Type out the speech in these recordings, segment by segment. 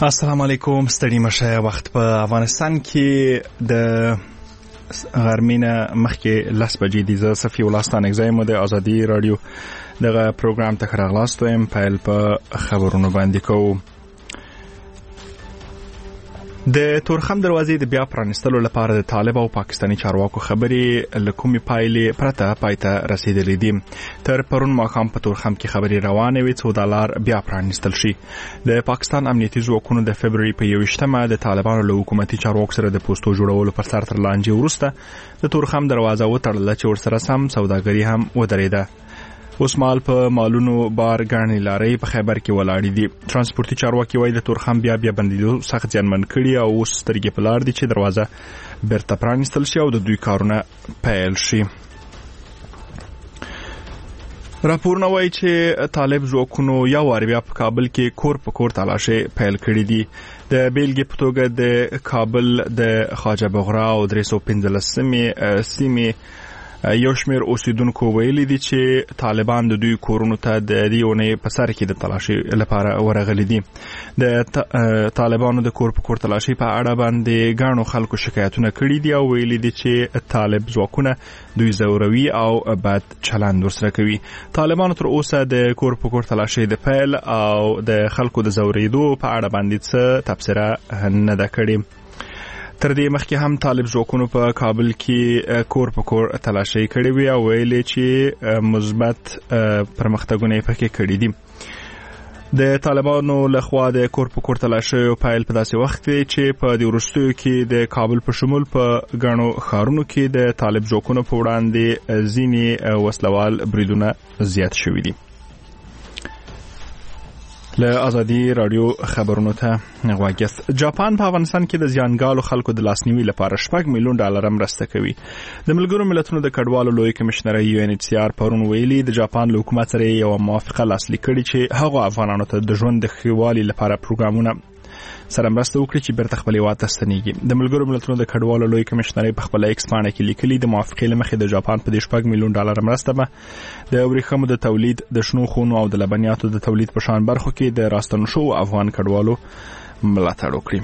السلام علیکم. ستړي مشه. وخت په افغانستان کې د غرمینه مخکې 10 بجې دي. زه صفي ولستان اگزایم د ازادي رادیو دغه پروګرام ته راغلاست ویم. پیل په خبرونو باندې کوو. د تورخم دروازې د بیا پرانستلو لپاره د طالب او پاکستاني چارواکو خبرې لکومي پایلې پرته پایته رسیدلې دي. تر پرون ماښام په تورخم کې خبرې روانې وې څو د لار بیا پرانستل شي. د پاکستان امنیتي ځواکونو د فبروري په 21مه د طالبانو له حکومتي چارواکو سره د پوسټو جوړولو پر سر تر لانجې وروسته د تورخم دروازه وتړله چې ورسره سم سوداګري هم ودرېده. اوس مال په مالونو بار ګڼې لارې په خیبر کې ولاړې دي. ترانسپورتي چارواکي وایي د تورخم بیا بندیدو سخت زیانمن کړي او اوس سترګې په لار دي چې دروازه بیرته پرانستل شي او د دوی کارونه پیل شي. راپورونه وایي چې طالب ځواکونو یو وار بیا په کابل کې کور په کور تالاشۍ پیل کړي دي. د بیلګې په توګه د کابل د خواجه بغرا او 315 سیمې یو شمیر اوسیدونکو ویلي دي چې طالبان د دوی کورونو ته د دې اونۍ په سر کې د تلاشي لپاره ورغلي دي. د طالبانو د کور په کور تلاشي په اړه باندې ګڼو خلکو شکایتونه کړي دي او ویلي دي چې طالب ځواکونه دوی زوروي او بد چلند ورسره کوي. طالبانو تر اوسه د کور په کور تلاشي د پیل او د خلکو د زوریدو په اړه باندې څه تبصره نه ده کړې. تر دې مخکې هم طالب ځواکونو په کابل کې کور په کور تلاشۍ کړې وي او ویلي چې مثبت پرمختګونه یې پکې کړي دي. د طالبانو لخوا د کور په کور تلاشۍ پیل په داسې وخت کې چې په دې وروستیو کې د کابل په شمول په ګڼو ښارونو کې د طالب ځواکونو په وړاندې ځینې وسلوال بریدونه زیات شوي دي. له ازادي رادیو خبرونو ته غواګست. جاپان په افغانستان کې د زیانګالو خلکو د لاسنیوي لپاره $6 میلیون مرسته کوي. د ملګرو ملتونو د کډوالو لوی کمشنر UNHCR پرون ویلي د جاپان له حکومت سره یو موافقه لاسلیک کړې چې هغه افغانانو ته د ژوند د ښه والي لپاره پروګرامونه سره مرسته وکړي چې بیرته خپل هیواد ته ستنیږي. د ملګرو ملتونو د کډوالو لوی کمشنر په خپل ایکس پاڼه کې لیکلي د موافقې له مخې د جاپان په $6 میلیون مرسته به د ورېښمو د تولید، د شنو خونو او د لبنیاتو د تولید په شان برخو کې د راستنو شوو افغان کډوالو ملاتړ وکړي.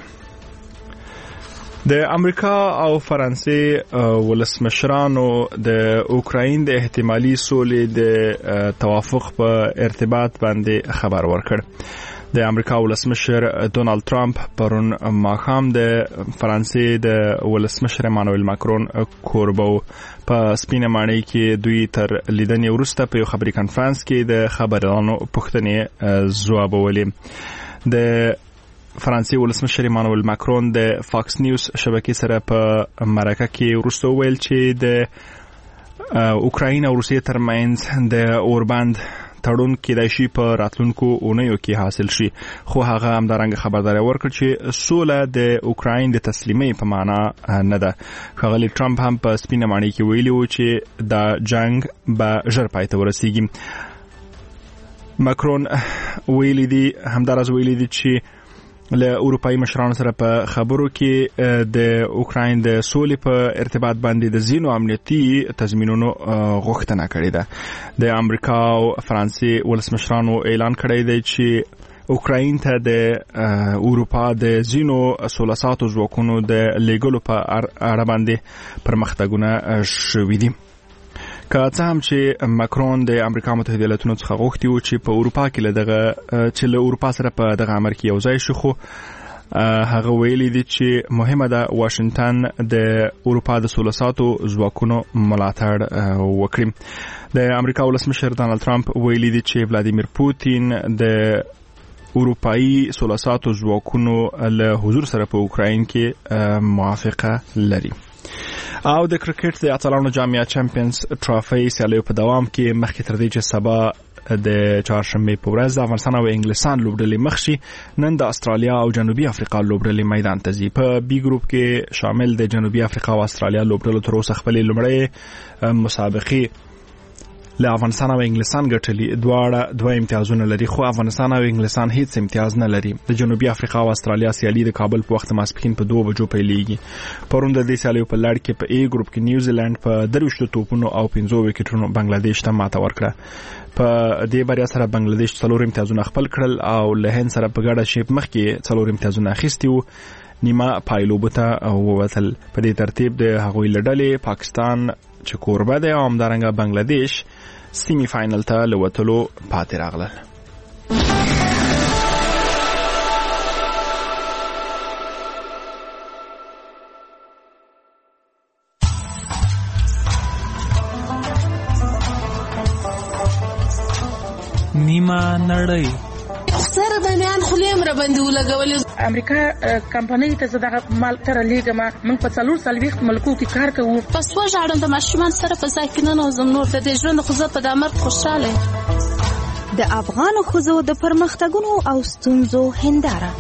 د امریکا او فرانسې ولسمشرانو د اوکراین د احتمالي سولې د توافق په ارتباط باندې خبر ورکړ. د امریکا ولسمشر ډونالد ترامپ پرون ماښام د فرانسې د ولسمشر ایمانوئل ماکرون کوربو په سپینه ماڼۍ کې دوی تر لیدنې وروسته په یو خبري کانفرنس کې د خبرانو پوښتنې ځوابولې. د فرانسې ولسمشر ایمانوئل ماکرون د فاکس نیوز شبکې سره په مرکه کې وروسته ویل چې د اوکراین او روسیې ترمنځ د اوربند تړون کېدای شي په راتلونکو اونیو کې حاصل شي، خو هغه همدارنګه خبرداری ورکړ چې سوله د اوکراین د تسلیمۍ په معنا نه ده. ښاغلي ټرمپ هم په سپینه ماڼۍ کې ویلي و چې دا جنگ به ژر پای ته ورسیږي. ماکرون ویلي دي همداراز ویلي دي چې له اروپایي مشرانو سره په خبرو کې د اوکراین د سولې په ارتباط باندې د ځینو امنیتي تضمینونو غوښتنه کړې ده. د امریکا او فرانسې ولسمشرانو اعلان کړی دی چې اوکراین ته د اروپا د ځینو سولساتو ځواکونو د لیږلو په اړه باندې پرمختګونه شوي دي. که څه هم چې ماکرون د امریکا متحده ایالاتونو څخه غوښتي و چې په اروپا کې له اروپا سره په دغه امر کې یو ځای شي، خو هغه ویلي دي چې مهمه ده واشنگټن د اروپا د سولساتو ځواکونو ملاتړ وکړي. د امریکا ولسمشر ډونالد ترامپ ویلي دي چې ولادیمیر پوتین د اروپایي سولساتو ځواکونو له حضور سره په اوکراین کې موافقه لري. او د کرکټ د اتلانو جامعه چمپیونز ټرافي سیالیو په دوام کې مخکې تر دې چې سبا د چهارشنبه په ورځ د افغانستان او انګلستان لوبډلې مخ شي، نن د استرالیا او جنوبي افریقا لوبډلې میدان ته ځي. په بي ګروپ کې شامل د جنوبي افریقا او استرالیا لوبډلو تر اوسه خپلې لومړۍ مسابقې له افغانستان او انګلستان ګټلي دواړه دوه امتیازونه لري خو افغانستان او انګلستان هیڅ امتیاز نه لري د جنوبي افریقا او استرالیا سیالي د کابل په وخت ماسپښین په 2 بجو پیلېږي پرون د دې سیالي په لړ کې په ای ګروپ کې نیوزیلند په 23 توپونو او 15 وکټونو بنگلاديش ته ماته ورکړه په دې بریا سره بنگلاديش 4 امتیازونه خپل کړل او له هند سره په ګډه شیپ مخکې 4 امتیازونه اخیستي وو نیمه پایلوبته ووتل په دې ترتیب د هغوی لړلې پاکستان چې کوربه دی او همدارنګه بنگلاديش سیمی فاینل ته لوتلو پاتې راغلل. نیمه نړۍ سره بنیان خلیم را باندې ولګولې امریکا کمپنۍ ته زداغه مال تر لیګه ما موږ په 4 ملکو کې کار کوو پس وژاړم د ماشومان سره په ځای کې نه نوزم نور د دې ژوند خو زه په د مرګ خوشاله د افغان ښځو د پرمختګونو او ستونزو هنداره.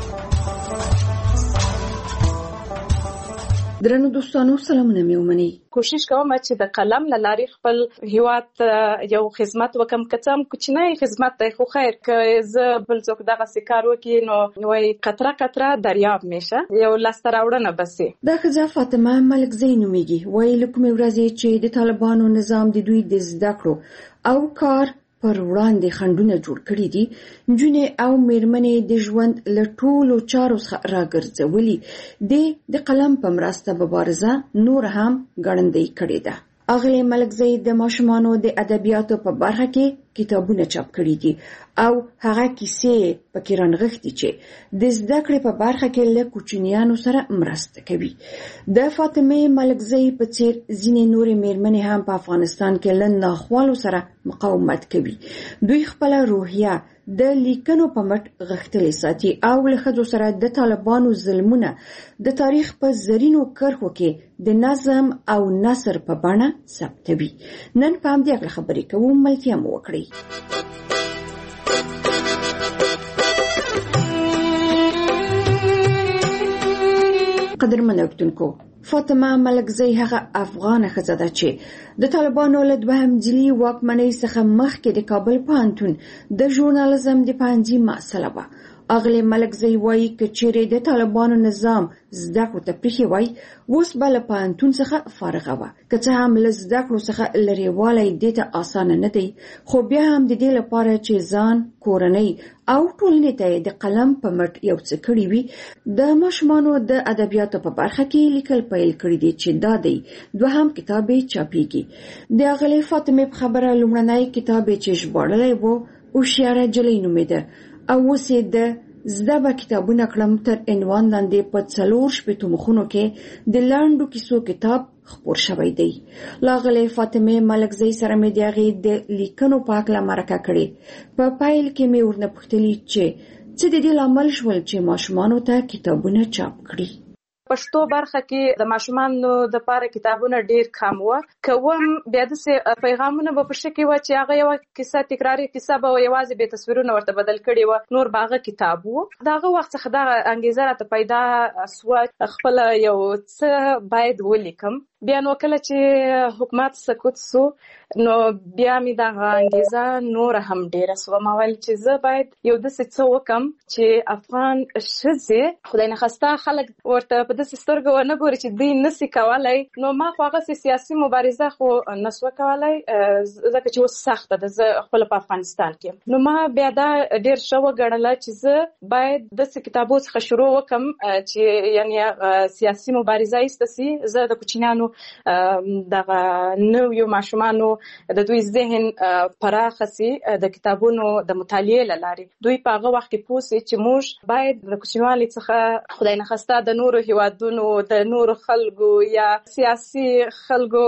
درنو دوستانو سلامونه مې ومني. کوشش کوم چې د قلم لاري خپل هیواد یو خدمت وکم کڅم کوچنی خدمت دی خو خیر که ز بل څوک دغه سکار وکي نو وای قطره قطره دریاب میشه یو لاستر اورنه بسي. دا خزه فاطمه ملک زینومیږي وای لکه مې ورځي چې د طالبانو نظام د دوی د زده کړو او کار پر وړاندې خندونه جوړ کړی دي جنې او میرمنې د ژوند له ټولو چارو څخه راګرځولي د قلم په مرسته مبارزه نور هم ګړندۍ کړې ده. اغلی ملکزی د ماشومانو د ادبیاتو په برخه کې کتابونه چاپ کړي دي او هغه کیسې پکې رانغښتي چې د زده کړې په برخه کې له کوچنیانو سره مرسته کوي. د فاطمه ملکزی په څیر ځینې نورې میرمنې هم په افغانستان کې له ناخوالو سره مقاومت کوي. دوی خپل روحیه د لیکنو په مټ غښتلې ساتي او له ښځو سره د طالبانو ظلمونه د تاریخ په زرینو کرښو کې د نظم او نثر په بڼه ثبتوي. نن په همدې اړه خبرې کوو ملتیا مو وکړئ. قدرمن اوریدونکو فاطمه ملکزی هغه افغان ښځه ده چې د طالبانو له دوهم ځلي واکمنۍ څخه مخکې د کابل پوهنتون د ژورنالیزم د پوهنځي محصله وه. اغلی ملکزی وایي که چیرې د طالبانو نظام زده کړو ته پریښی وای اوس به له پوهنتون څخه فارغه وه. که څه هم له زده کړو څخه لرېوالی دې ته اسانه نه دی خو بیا هم د دې لپاره چې ځان کورنۍ او ټولنې ته د قلم په مټ یو څه کړي وي د ماشومانو د ادبیاتو په برخه کې لیکل پیل کړي دي چې دا دی دوهم کتاب یې چاپیږي. د اغلی فاطمه په خبره لومړنی کتاب یې چې ژباړلی و هوښیاره نجلۍ نومېده او اوس یې د زده به کتابونه کړم تر عنوان لاندې په 4 مخونو کې د لنډو کیسو کتاب خپور شوی دی. لاغلی فاطمه ملکزی سره مې د هغې د لیکنو په هکله مرکه کړې. په پیل کې مې ورنه پوښتلي چې څه د دې لامل شول چې ماشومانو ته کتابونه چاپ کړي. پښتو برخه کې د ماشومانو د لپاره کتابونه ډیر کم و کوم بیا د پیغامونه په شکل و چې هغه یو کیسه تکراری کیسه به یوازې به تصویرونه ورته بدل کړي و نور باغه کتاب و داغه وخت څخه دا انګیزه راته پیدا سو خپل یو څه باید ولیکم. بیا نو کله چې حکومت سکوت سو نو بیا می دا انګیزه نور هم ډیره سو ما ویل چې زه باید یو د څه وکم چې افغان ښځې خدای نه خواسته خلک ورته په داسې سترګو نه ګوري چې دوی نسي کولای. نو ما خو هغه سیاسي مبارزه خو نسو کولای ځکه چې اوس سخته ده زه خپل په افغانستان کې. نو ما بیا دا ډیر شو غړله چې زه باید د کتابو څخه شروع وکم چې یعنی سیاسي مبارزه ایستسي زه د کوچنیانو دغه نویو ماشومانو د دوی ذهن پراخسي د کتابونو د مطالعې لاري دوی په هغه وخت کې پوسي چې موږ باید د کوچنیوالي څخه خدای نه خواسته د نورو هیوادونو د نورو خلکو یا سیاسي خلکو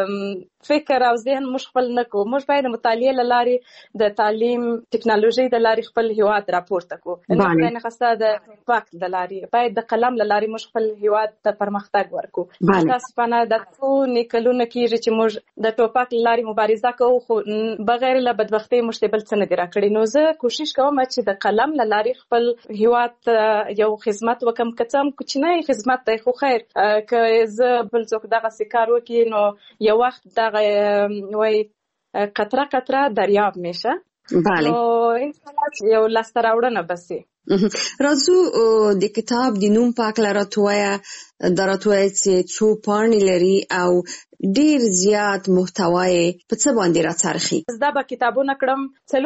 فکر او ذهن موږ خپل نکو. موږ باید د مطالعې لاري د تعلیم ټکنالوژي د لاري خپل هیواد راپورته کو. خدای نه خواسته د وخت د لاري باید د قلم لاري موږ خپل هیواد ته پرمختګ ورکو. تاسو په د څو نکلونه کېږي چې موږ د ټوپک لاري مبارزه کوو خو بغیر له بدبختۍ موږ ته بل څه نه دی راکړي. نو زه کوشش کوم چې د قلم لاري خپل هیواد یو خدمت وکم کڅم کوچنی خدمت دی خو خیر که زه بل څوک دغه سکار وکي نو یو وخت دغه وای قطره قطره دریاب میشه. بله. نو ان شاء الله یو لاسته راوړنه بسي. راځو د کتاب د نوم پاک لراتویا دراتویا چې څو پاڼې لري او ډیر زیات محتوای په څه باندې راڅرخي. زدا به کتابونه کړم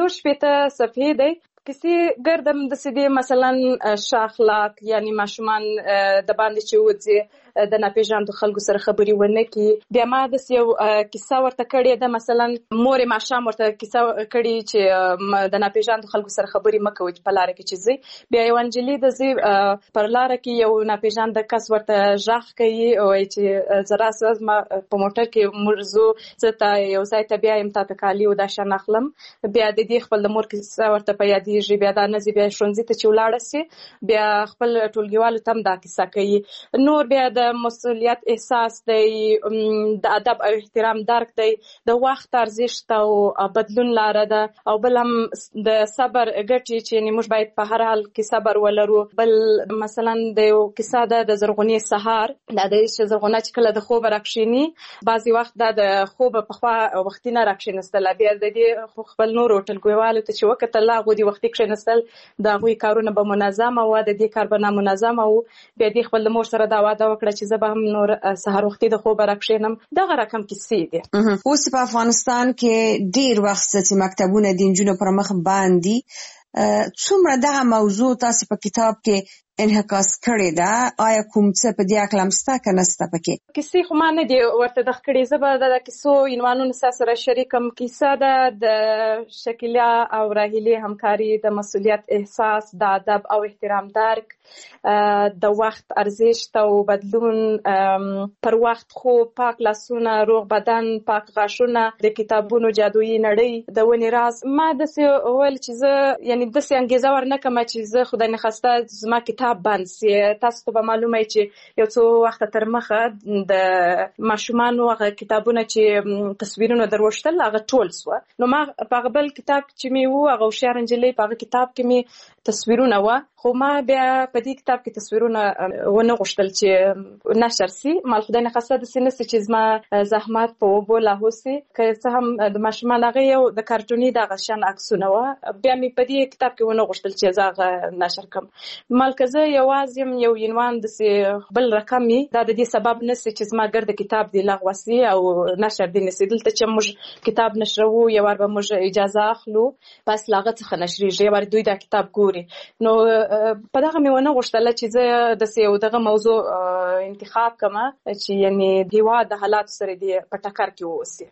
4 صفحې دی. کسی ګردم د سیدی مثلا شاخلاق یعنی ماشومان د باندې چې وځي د ناپېژاندو خلکو سره خبري ونه کی. بیا ما د یو کیسه ورته کړې ده، مثلا مور ماشام ورته کیسه کړې چې د ناپېژاندو خلکو سره خبري مکوي په لار کې چې زی. بیا یو انجلی د زی پر لار کې یو ناپېژاند کس ورته ژغ کوي او چې زرا ساز ما په موټر کې مرزو زته یو ځای ته بیا ام تا کالی او دا شناخلم. بیا د دې خپل د مور کیسه ورته په یاد بیا دا نزی بیا شونځي ته چې ولاړ سي بیا خپل ټولګیوالو تم دا کیسه کوي. نور بیا د مسؤلیت احساس دی، د ادب او احترام درک دی، د وخت ارزښت او بدلون لاره ده، او بل هم د صبر ګټي چې موږ باید په هر حال کې صبر ولرو. بل مثلا د یو کیسه ده د زرغونی سهار، دا د زرغونه چې کله د خوب راکښینی بعضی وخت د خوب په خوا وختینه راکښینستل، بیا د دې خپل نور ټولګیوالو ته چې وکړه لا غوډي وخت کې نسل دا غوي کارونه به منظم او د دې کار به نامنظم او بیا دې خپل مور سره دا وعده وکړه چې زه به هم نور سحر وختي د خوب راکښینم. دغه رقم کیسې دي. اوس په افغانستان کې ډیر وخت چې مکتبونه د نجونو پر مخ باندې څومره دغه موضوع تاسو په کتاب کې انعکاس کړی ده؟ آیا کوم څه په دې اړه مسته کنه نسته پکې؟ کیسې خو ما نه دی ورته د خکړې زبر د کیسو عنوانونو سره شریکم. کیسه ده د شکیلا او راهیلې همکاري، د مسؤلیت احساس، د ادب او احترام درک، د وخت ارزښت او بدلون، پر وخت خو پاک لاسونه، روغ بدن، پاک غاښونه، د کتابونو جادویي نړۍ، د ونې راز. ما داسې ویل چې زه یعنی داسې انګیزه ورنکړم چې زه خدای نخواسته زما کتاب بند سي. تاسو ته به معلومه چې یو څو وخت تر مخه د ماشومانو هغه کتابونه چې تصویرونه دروښتل هغه ټول سو. نو ما په بل کتاب چې می وو هغه هوښیار نجلۍ په کتاب کې می تصویرونه و، خو ما بیا په دې کتاب کې تصویرونه ونه غوښتل چې نشر سي. مال خدای نه خاصه د سینې چې زما زحمت په وبو لا هوسي که څه هم د ماشومان هغه یو د کارټوني د غشن عکسونه و، بیا می په دې کتاب کې ونه غوښتل چې زه نشر کم. مال که زه یوازې یو عنوان د بل رقمي دا د دې سبب نشي چې زما ګرد کتاب دی لغوسي او نشر دی نشي. دلته چې موږ کتاب نشرو یو ور به موږ اجازه اخلو بس لاغه څخه نشریږي ور دوی دا کتاب ګوري. نو په دغه مې ونه غوښتل چې زه د یو دغه موضوع انتخاب کړم چې یعنی دیوا د حالات سره دی په ټکر کې ووسی.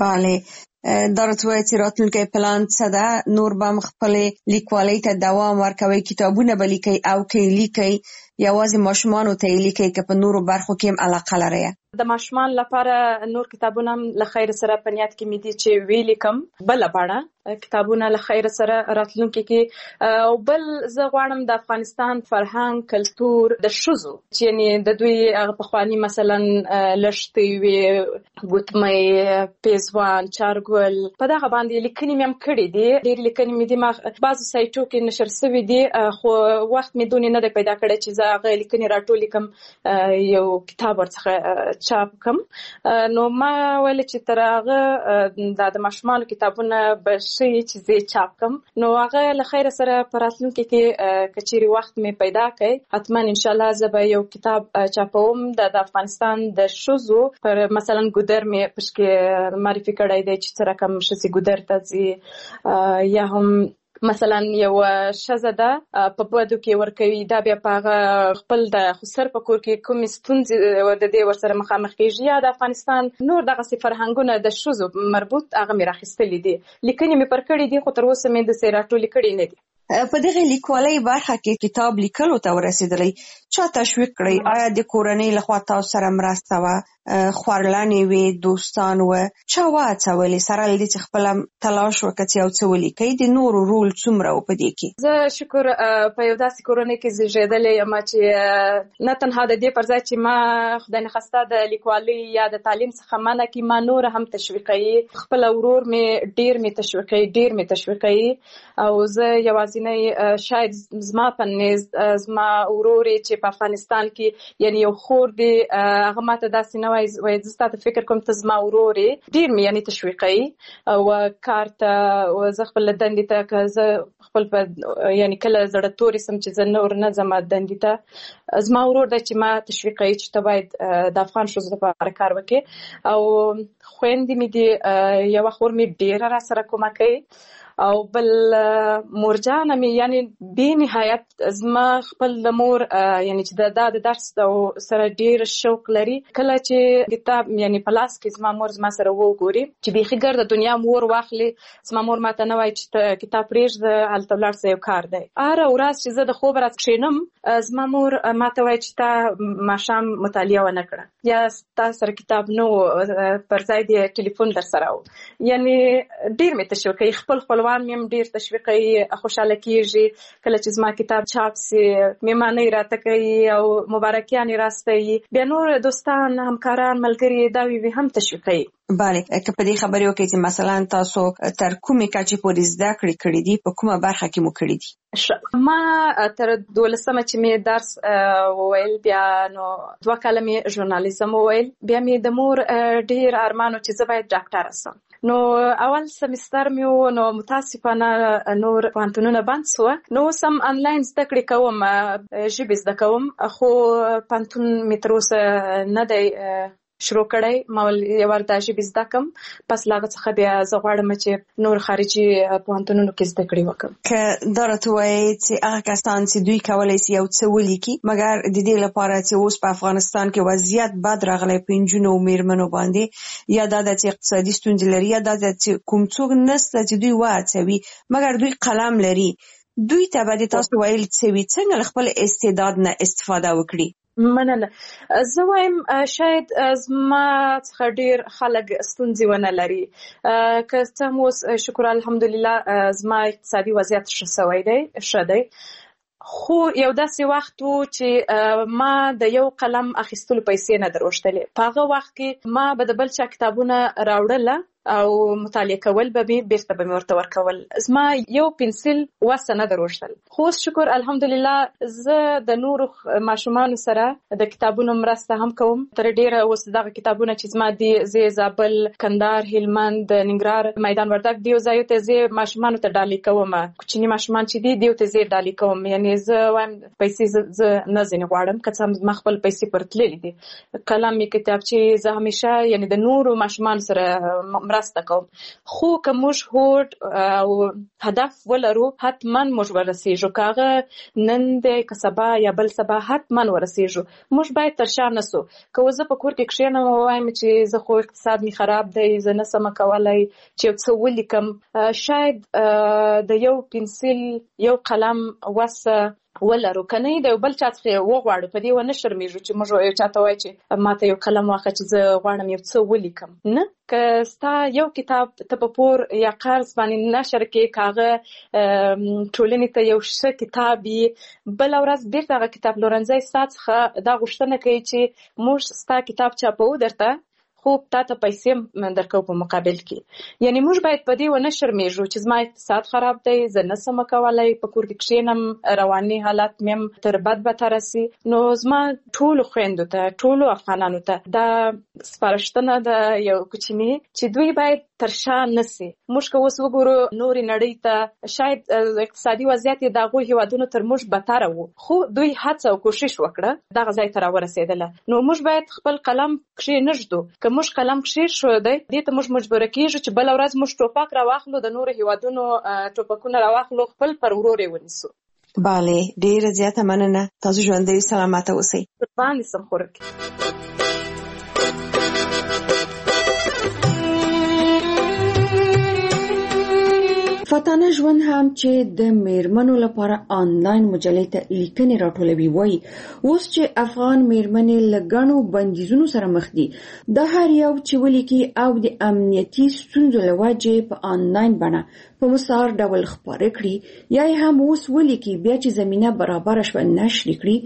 bale درته چې راتلونکي پلان څه ده؟ نور به خپل لیکوالۍ ته دوام ورکوي، کتابونه به لیکي او کې لیکي یوازې ماشومان ته لیکي که په نورو برخو کې هم علاقه لري؟ د ماشومان لپاره نور کتابونه له خیر سره په نیت کې مې دي چې ویلي کم بل باندې کتابونه له خیر سره راتلونکي کې. او بل زه غواړم د افغانستان فرهنګ، کلتور، د شذو چې یعنی د دوی هغه پخوانی مثلا لښتې وي، ګوتمۍ، پیزوان، چارګل، په دغه باندې لیکنې مې هم کړې دي. ډېر لیکنې مې دي ما بعضو سایټو کې نشر شوي دي، خو وخت مې دونې نه دی پیدا کړی چې زه هغه لیکنې راټولې کړم یو کتاب ورڅخه چاپ کم. نو ما ویل چې تر هغه د ماشومانو کتابونه به شي چې زه چاپ کم. نو هغه له خیر سره په راتلونکي کې کچېرې وخت مې پیدا کړي حتما ان شاء الله زه به یو کتاب چاپوم د افغانستان د شذو پر مثلا ګودر مې پښکې معرفي کړی دی چې څه رقم شذي ګودر ته ځي، یا هم مثلا یو شزه ده په بودو کې ورکوي دا بیا په خپل د خسر په کور کې کوم ستونزې د دې ورسره مخامخ کیږي. یا د افغانستان نور دغه فرهنګونه د شذو مربوط هغه مې راخستلې دي، لیکنې مې پر کړې دي خو تر اوسه مې د سیراټولې کړې نه دي. په دغه لیکوالۍ برخه کې کتاب لیکلو ته ورسېدلی چا تشویق کړی؟ آیا د کورنۍ لخوا تاسو سره مرسته وه، خورلانې وې، دوستان وه، چا وهڅولې سره له دې چې خپله تلاش وکړه چې یو څه ولیکئ؟ د نورو رول څومره و په دې کې؟ زه شکر په یو داسې کورنۍ کې زیږېدلې یم چې نه تنها د دې پر ځای چې ما خدای نخواسته د لیکوالۍ یا د تعلیم څخه منع کړي، ما نور هم تشویقوي. خپل ورور مې ډېر مې تشویقوي او زه یوازې یوازینی شاید زما په نیز زما ورورې چې په افغانستان کې یعنی یو خور دی هغه ماته داسې نه وایي زه ستا ته فکر کوم ته زما ورورې ډېر مې یعنی تشویقوي او کار ته زه خپل دندې ته که زه خپل په یعنی کله زړه تورې سم چې زه نور نه ځم دندې ته زما ورور دی چې ما تشویقوي چې ته باید د افغان ښځو لپاره کار وکړې او خویندې مې دي یوه خور مې ډېره راسره کومک کوي او بل مورجانه مې یعنی بې نهایت زما خپل د مور یعنی چې دا د درس سره ډېر شوق لري کله چې کتاب یعنی په لاس کې زما مور زما سره وګوري چې بیخي ګرده دنیا مور واخلي زما مور ماته نه وایي چې ته کتاب پرېږده هلته ولاړ شه یو کار دی هره ورځ چې زه د خوب راکښېنم زما مور ماته وایي چې تا ماښام مطالعه ونه کړه یا تا سره کتاب نه و پر ځای د ټلیفون در سره و یعنی ډېر مې تشویقوي خپل خپلوان مې هم ډېر تشویقوي خوشحاله کېږي کله چې زما کتاب چاپ سي مېمانۍ راته کوي او مبارکیانې راستوي بیا نور دوستان همکاران ملګري دا وي هم تشویقوي بله که په دې خبرې وکړئ چې مثلا تاسو تر کومې کچې پورې زده کړې کړې دي په کومه برخه کې مو کړې دي ما تر 12مه چې مې درس وویل بیا نو 2 کاله مې ژورنالیزم وویل بیا مې د مور ډېر ارمان و چې زه باید ډاکټره سم نو اول سمستر مې نو متاسفانه نور پوهنتونونه بند سوه نو اوس هم انلاین زده کړې کوم ژبې زده کوم خو پوهنتون مې تر اوسه نه دی شروع کړی ما یو ور د ژبې زده کوم پس له هغه څخه بیا زه غواړم چې نور خارجي پوهنتونونو کې زده کړې وکړم که دا راته وایي چې هغه کسان چې دوی کولی شي یو څه ولیکي مګر د دې لپاره چې اوس په افغانستان کې وضعیت بد راغلی په نجونو او میرمنو باندې یا دا چې اقتصادي ستونزې لري یا دا چې کوم څوک نشته چې دوی وهڅوي مګر دوی قلم لري دوی ته به تاسو ویل څه څنګه خپل استعداد نه استفاده وکړي مننه زه وایم شاید زما څخه ډېر خلک ستونزې ونه لري که څه هم اوس شکر الحمدلله زما اقتصادي وضعیت ښه دی خو یو داسې وخت و چې ما د یو قلم اخیستلو پیسې نه دروښتلې په هغه وخت کې ما به د بل چا کتابونه راوړله او مطالعه کول به مې بیرته به مې ورته ورکول زما یو پنسل وسه نه دروښتل خو اوس شکر الحمدلله زه د نورو ماشومانو سره د کتابونو مرسته هم کوم تر ډېره اوس دغه کتابونه چې زما دي زه زابل کندهار هلمند ننګرهار میدان وردګ دیو ځایو ته زه ماشومانو ته ډالۍ کوم کوچني ماشومان چې دي دیو ته زه ډالۍ کوم یعنی زه وایم پیسې زه نه ځینې غواړم که څه هم زما خپل پیسې پر تللې دي قلم مې کتابچې زه همیشه یعنی د نورو ماشومانو سره مرسته کوم خو که موږ هوډ او هدف ولرو حتما موږ ورسېږو که هغه نن دی که سبا یا بل سبا حتما ورسېږو موږ باید تر شا نه سو که زه په کور کې کښېنم ووایم چې زه خو اقتصاد مې خراب دی زه نه سمه کولی چې یو څه ولیکم شاید د یو پنسل یو قلم وسه ولرو کنه د یو بل چا څخه وغواړو په دې ونه شرمېږو چې موږ یو چاته وایي چې ماته یو قلم واخله چې زه غواړم یو څه ولیکم نه که ستا یو کتاب ته په پور یا قرض باندې نشر کې کاغه ټولنې ته یو ښه کتاب یې بله ورځ بیرته هغه کتاب پلورنځی ستا څخه دا غوښتنه کوي چې موږ ستا کتاب چاپو درته خو تا ته پیسې درکو په مقابل کې یعنی موږ باید په دې ونه شرمېږو چې زما اقتصاد خراب دی زه نه سمه کولی په کور کې کښېنم رواني حالت مې هم تر بد بدتره سي نو زما ټولو خویندو ته ټولو افغانانو ته دا سپارښتنه ده یو کوچني چې دوی باید تر شا نه سي موږ که اوس وګورو نورې نړۍ ته شاید اقتصادي وضعیت یې د هغو هېوادونو تر موږ بدتره و خو دوی هڅه او کوشش وکړه دغه ځای ته راورسېدله نو موږ باید خپل قلم کښېنږدو که موږ قلم کښېښودی دې ته موږ مجبوره کېږو چې بله ورځ موږ ټوپک راواخلو د نورو هېوادونو ټوپکونه راواخلو خپل پر ورور یې ونیسو بله ډېره زیاته مننه تاسو ژوندی سلامته اوسئ قربان دې سم خورکې فاتانه ژوند هم چې د میرمنو لپاره آنلاین مجلې ته لیکنې راټولوي وایي اوس چې افغان میرمنې له ګڼو بندیزونو سره مخ دي د هر یو چې ولیکي او د امنیتي ستونزو له وجې په آنلاین بڼه په مسار ډول خپاره کړي یا هم اوس ولیکي بیا چې زمینه برابره شوه نشر کړي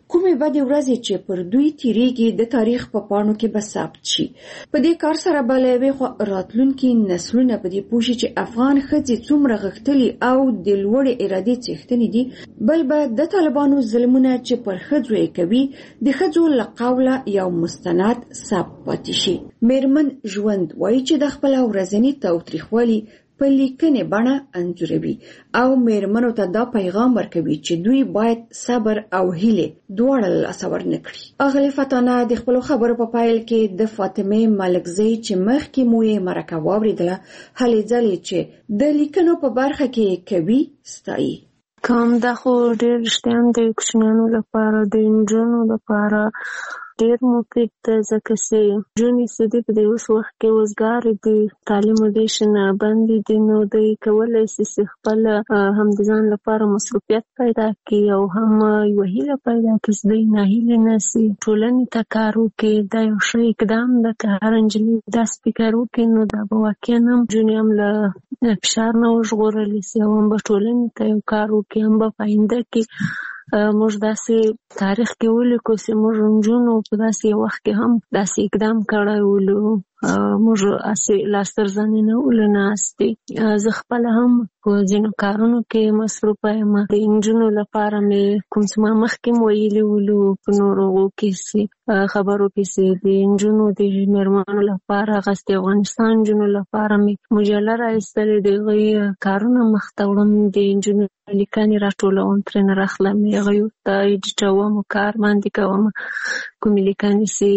کومې بدې ورځې چې پر دوی تیریږي د تاریخ په پاڼو کې به ثبت شي. په دې کار سره به له یوې خوا راتلونکي نسلونه په دې پوه شي چې افغان ښځې څومره غښتلي او د لوړې ارادې څښتنې دي، بل به د طالبانو ظلمونه چې پر ښځو یې کوي د ښځو له قوله یو مستند ثبت پاتې شي. میرمن ژوند وایي چې د خپل ورځني تاوتریخوالي په لیکنې بڼه انځوروي او میرمنو ته دا پیغام ورکوي چې دوی باید صبر او هیله دواړه له لاسه ورنه کړي. اغلې فتانه د خپلو خبرو په پیل کې د فاطمه ملکزۍ چې مخکې مو یې مرکه واورېدله هلې ځلې چې د لیکنو په برخه کې کوي ستایي. کوم دا خو ډېر رښتیا د کوچنیانو لپاره د نجونو لپاره ډېر مفید ده، ځکه چې نجونې چې دي په دې اوس وخت کې وزګارې دي، تعلیم ودې نه بندې دي، نو دوی کولی شي چې خپل هم د ځان لپاره مصروفیت پیدا کړي او هم یوه هیله پیدا کړي چې دوی ناهیلې نه شي، ټولنې ته کار وکړي. دا یو ښه اقدام ده که هر نجلۍ داسې فکر وکړي نو دا به واقعا هم نجونې هم له فشار نه وژغورلی شي او هم به ټولنې ته یو کار وکړي، هم به په آینده کې موږ داسې تاریخ کې ولیکو چې موږ نجونو په داسې یو وخت کې هم داسې اقدام کړی ولو، موږ هسې لاس تر زنې نه ولو ناستې. زه خپله هم په ځینو کارونو کې مصروفه یم. د نجونو لپاره مې کوم څه ما مخکې م ویلي ولو په نورو کې چې خبرو کې چې د نجونو د مېرمنو لپاره هغسې د افغانستان نجونو لپاره مې مجله راایستلې، د هغوی کارونه مخته وړم، د نجونو لیکنې راټولوم، ترېنه راخلم، هغوی ورته ایډیټوم، کار باندې کوم، کومې لیکنې چې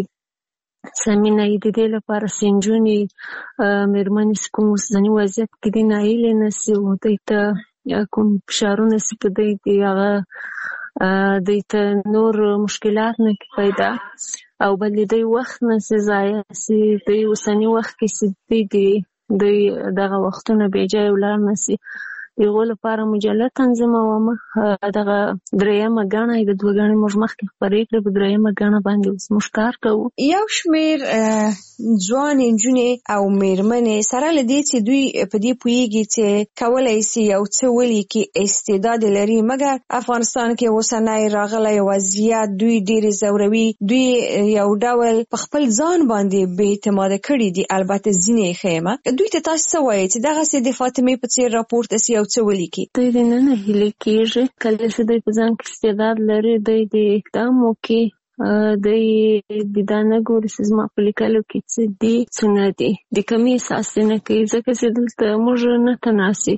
سمې نه وي د دې لپاره چې نجونې مېرمنې چې کوم اوسني وضعیت کې دي ناهیلې نه شي او دوی ته کوم فشارونه چې په دوی دي هغه دوی ته نور مشکلات نه پیدا او بل د دوی وخت نه شي ضایع شي، دوی اوسني وخت کې چې دوی دغه وختونه بېجایه ولاړ نه شي. د هغو لپاره مجله تنظیموم. دغه درېیمه ګڼه د دوه ګڼې موږ مخکې خپرې کړې، په درېیمه ګڼه باندې اوس موږ کار کوو. یو شمېر ځوانې نجونې او میرمنې سره له دې چې دوی په دې پوهېږي چې کولی شي یو څه ولیکي، استعداد لري، مګر افغانستان کې اوسنی راغلی وضعیت دوی ډېرې ځوروي، دوی یو ډول په خپل ځان باندې بې اعتماده کړي دي. البته ځینې یې ښه یم. دوی ته تاسو څه وایئ چې دغسې د فاطمې په څېر راپورته شي یو څه ولیکي؟ دوی د نه نهیلې کېږي. کله چې دوی په ځان کې استعداد لري دوی د اقدام وکړي، دوی د دا نه ګوري چې زما په لیکلو کې څه دي څه نه دي، د کمې احساس نه کوي، ځکه چې دلته موږ نه تناسي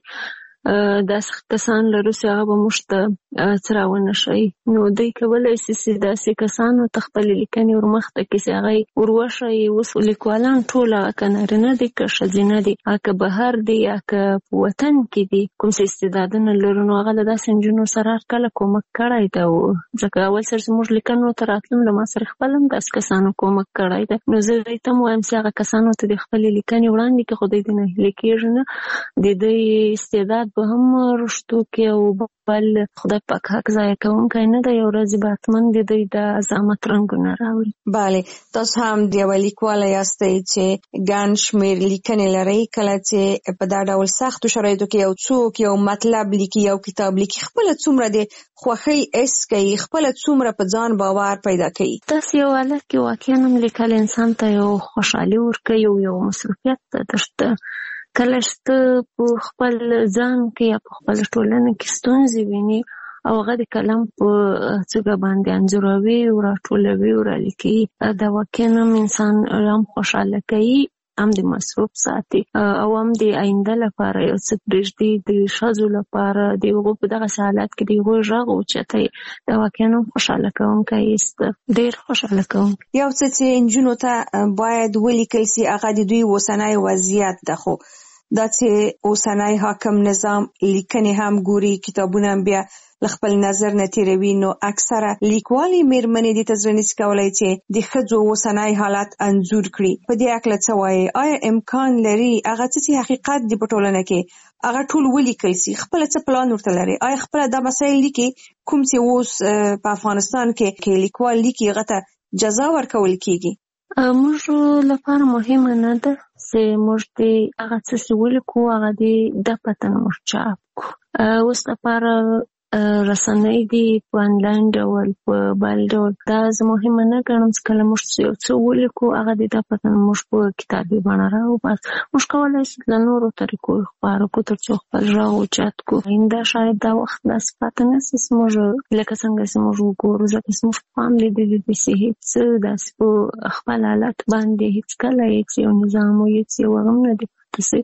داسې کسان لرو چې هغه به موږ ته څه راونه ښیي. نو دوی کولی شي چې داسې کسانو ته خپلې لیکنې ورمخته کړي چې هغه یې وروښیي. اوس لیکوالان ټول هغه که نارینه دي که ښځینه دي، که بهر دي یا که په وطن کې دي، کوم څه استعدادونه لرو نو هغه له داسې نجونو سره هرکله کومک کړی ده. ځکه اول سر چې موږ لیکنو ته راتلم له ما سره خپل هم داسې کسانو کومک کړی ده. نو زه دوی ته هم وایم چې هغه کسانو ته د خپلې لیکنې وړاندې کړي، خو دوی د نهیلې کېږي نه، د دوی استعداد به هم رشدو کې او بل خدای پاک حق ضایع کوونکی نه دی، یو ورځ به حتما د دوی د عظمت رنګونه راوړي. بله، تاسو هم د یوه لیکواله یاستئ چې ګڼ شمېر لیکنې لرئ. کله چې په دا ډول سختو شرایطو کې یو څوک یو مطلب لیکي، یو کتاب لیکي، خپله څومره د خوښۍ حس کوي، خپله څومره په ځان باور پیدا کوي؟ داسې یو حالت کې واقعا هم لیکل انسان ته یو خوشحالي ورکوي او یو مصروفیت ته درته کله چې ته په خپل ځان کې یا په خپل ټولنه کې ستونزې ویني او هغه د قلم په څوکه باندې انځوروي او راټولوي او رالیکي، دا واقعا هم انسان هم خوشحاله کوي، هم د مصروف ساتي او هم د آینده لپاره یو څه پرېږدي. د ښځو لپاره د هغو په دغه حالت کې د هغوی غږ اوچتوي، دا واقعا هم خوشحاله کوونکی است، ډېر خوشحاله کوونکی. یو څه چې نجونو ته باید ولیکل شي هغه د دوی اوسنی وضعیت ده. خو دا چې اوسنی حاکم نظام لیکنې هم ګوري، کتابونه هم بیا له خپل نظر نه تېروي، نو اکثره لیکوالې مېرمنې دې ته زړه نشي کولی چې د ښځو اوسنی حالت انځور کړي. په دې هکله څه وایي؟ آیا امکان لري هغه څه چې حقیقت دی په ټولنه کې هغه ټول ولیکل شي؟ خپله څه پلان ورته لري؟ آیا خپله دا مسایل لیکي کوم چې اوس په افغانستان کې لیکوال لیکي هغه ته جزا ورکول کېږي؟ موږ لپاره مهمه نه ده چې موږ د هغه څه چې ولیکو هغه د پته نه موږ چاپ کړو. اوس لپاره رسنۍ دي په انلاین ډول په بل ډول دا زه مهمه نه ګڼم چې کله موږ یو څه ولیکو هغه د ده په موږ په کتابي بڼه راوباسو. موږ کولی شو له نورو طریقو خپاره کړو تر څو خپل غږ اوچت کړو. آینده شاید دا وخت داسې پاته نه شي چې موږ لکه څنګه چې موږ وګورو ځکه چې موږ پام لیدلی دی چې هېڅ داسې په خپل حالت باندې هېڅکله هېڅ یو نظام او هېڅ یو هغه نه دی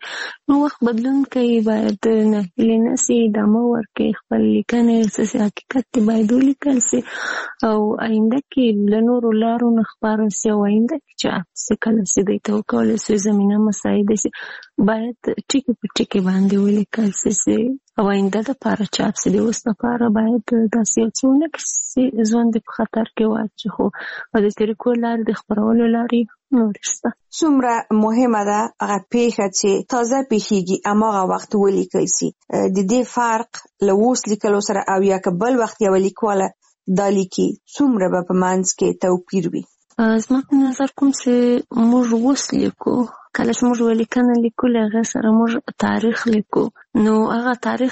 نو وخت بدلون کوي باید نهیلې نه سي ادامه ورکړي خپل لیکنې څه حقیقت دی باید ولیکل سي او آینده کې له نورو لارو نه خپاره سي او آینده کې چې څه کله سي دوی ته وکولی سي زمینه مساعده سي باید ټکي په ټکي باندې ولیکل سي او آینده دپاره چاپ سي د اوس دپاره باید داسې یو څه ونه کړي چې ژوند په خطر کې واچي خو او د طریقو لارې د خپرولو لارې نورې شته. څومره مهمه ده هغه پیښه چې تازه پیښیږي هماغه وخت ولیکل سي. د دې فرق له اوس لیکلو سره او یا که بل وخت یوه لیکواله دا لیکي څومره به په منځ کې توپیر وي؟ زما په نظر کوم چې موږ اوس لیکو کله چې موږ لیکنه لیکو له هغې سره موږ تاریخ لیکو نو هغه تاریخ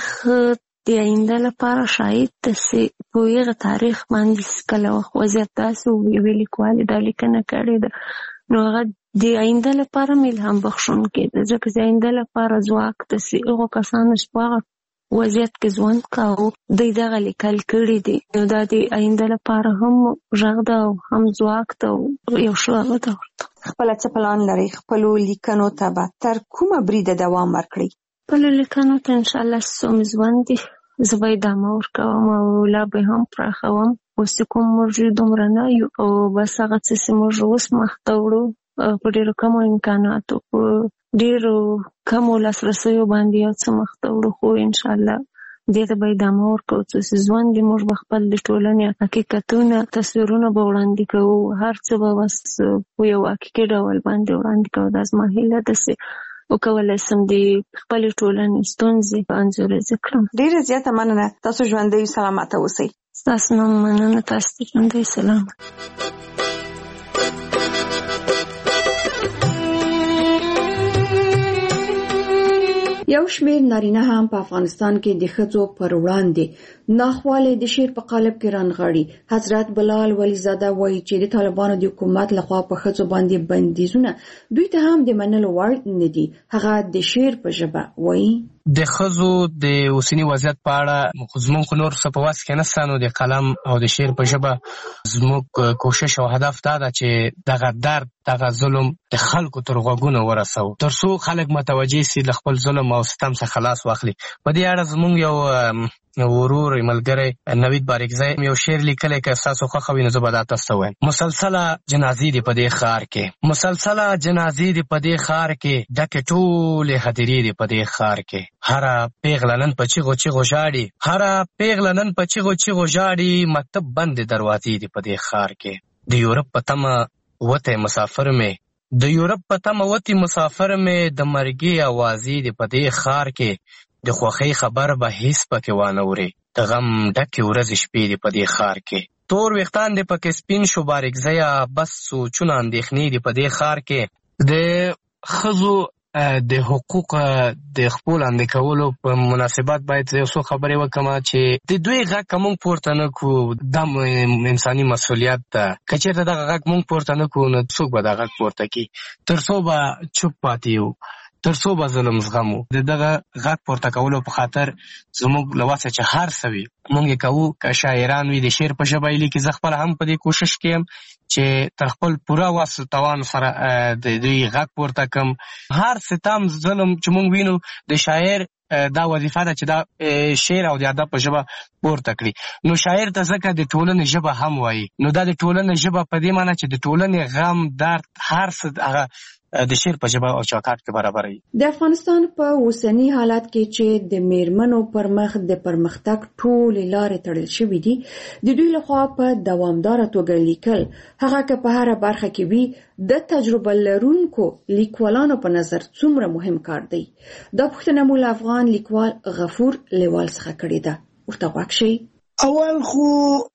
د آینده لپاره شاید چې په هغه تاریخ باندې کله وخت وضعیت داسې یوې لیکوالې دا لیکنه کړې ده نو هغه د آینده لپاره الهام بخښونکی ده ځکه چې آینده لپاره ځواک ده چې هغو کسانو چې په هغه وضعیت کې ژوند کاوه دوی دغه لیکل کړي دي نو دا د آینده لپاره هم غږ ده او هم ځواک ده او یو ښه هغه ده ورته. خپله څه پلان لرئ خپلو لیکنو ته به تر کومه بریده دوام ورکړئ؟ خپلو لیکنو ته انشاءالله څوم ژوند دي زه به ادامه ورکوم او لا به هم پراخوم. اوس چې کوم موږ دومره نه یو او بس هغه څه چې موږ اوس مخته وړو په ډېرو کمو امکاناتو په ډېرو کمو لاسرسیو باندې یو څه مخته وړو خو انشاءالله دې ته به ادامه ورکوو چې ژوند دې موږ به خپل د ټولنې حقیقتونه تصویرونه به وړاندې کوو هر څه به بس په یو حقیقي ډول باندې وړاندې کوو. دا زما هیله ده چې وکولی شم د خپلې ټولنې ستونزې په انځوریزه کړم. ډېره زیاته مننه. تاسو ژوندی سلامته اوسئ. ستاسو نه مننه. تاسو ته ژوندی سلامت. یو شمېر نارینه هم په افغانستان کې د ښځو پر وړاندې ناخوالې د شعر په قالب کې رانغاړي. حضرت بلال ولیزاده وایي چې د طالبانو د حکومت لخوا په ښځو باندې بندیزونه دوی ته هم د منلو وړ نه دي. هغه د شعر په ژبه وایي د ښځو د اوسني وضعیت په اړه زموږ خو نور څه په وس کې نشته نو د قلم او د شعر په ژبه زموږ کوشش او هدف دا ده چې دغه درد دغه ظلم د خلکو تر غوږونو ورسوو تر څو خلک متوجه سي د خپل ظلم او ستم څخه خلاص واخلي. په دې اړه زموږ یو ورور ملګری نوید باریکزی یو شعر لیکلی که ستاسو خوښه وي نو زه به دا تاسو ته وایم. مسلسله جنازې دي په دې ښار کې مسلسله جنازې دي په دې ښار کې ډکې ټولې هدیرې دي په دې ښار کې هره پیغله نن په چیغو چیغو ژاړي هره پیغله نن په چیغو چیغو ژاړي مکتب بندې دروازې دي په دې ښار کې د یورپ په تمه وتی مسافر مې د یورپ په تمه وتی مسافر مې د مرګي اوازې دي په دې ښار کې د خوښۍ خبر به هیڅ پکې وانه وري د غم ډکې ورځې شپې دي په دې ښار کې تور ویښتان دې پکې سپین شو باریکزیه بس سوچونه اندېښنې دي په دې ښار کې د ښځو د حقوق د خپل اندې کولو په مناسبت باید یو څو خبرې وکړم چې د دوی غږ که موږ پورته نه کړو دا انساني مسؤلیت ده. که چېرته دغه غږ موږ پورته نه کړو نو څوک به دا غږ پورته کړي تر څو به چوپ پاتې یو تر څو به ظلم زغمو. د دغه غږ پورته کولو په خاطر زموږ له وسه چې هر څه وي موږ یې کوو. که شاعران وي د شعر په ژبه یې لیکي زه خپله هم په دې کوشش کې یم چې تر خپل پوره وس توان سره د دوی غږ پورته کړم. هر ستم ظلم چې موږ وینو د شاعر دا وظیفه ده چې دا شعر او د ادب په ژبه پورته کړي. نو شاعر ته ځکه د ټولنې ژبه هم وایي نو دا د ټولنې ژبه په دې معنی چې د ټولنې غم درد هر څه هغه د شعر په ژبه او چوکاټ کې برابر وي. د افغانستان په اوسني حالت کې چې د میرمنو پر مخ د پرمختګ ټولې لارې تړل شوې دي د دوی لخوا په دوامداره توګه لیکل هغه که په هره برخه کې وي د تجربه لرونکو لیکوالانو په نظر څومره مهم کار دی. دا پوښتنه مو له افغان لیکوال غفور لیوال څخه کړې ده. ورته غوږ شئ. اول خو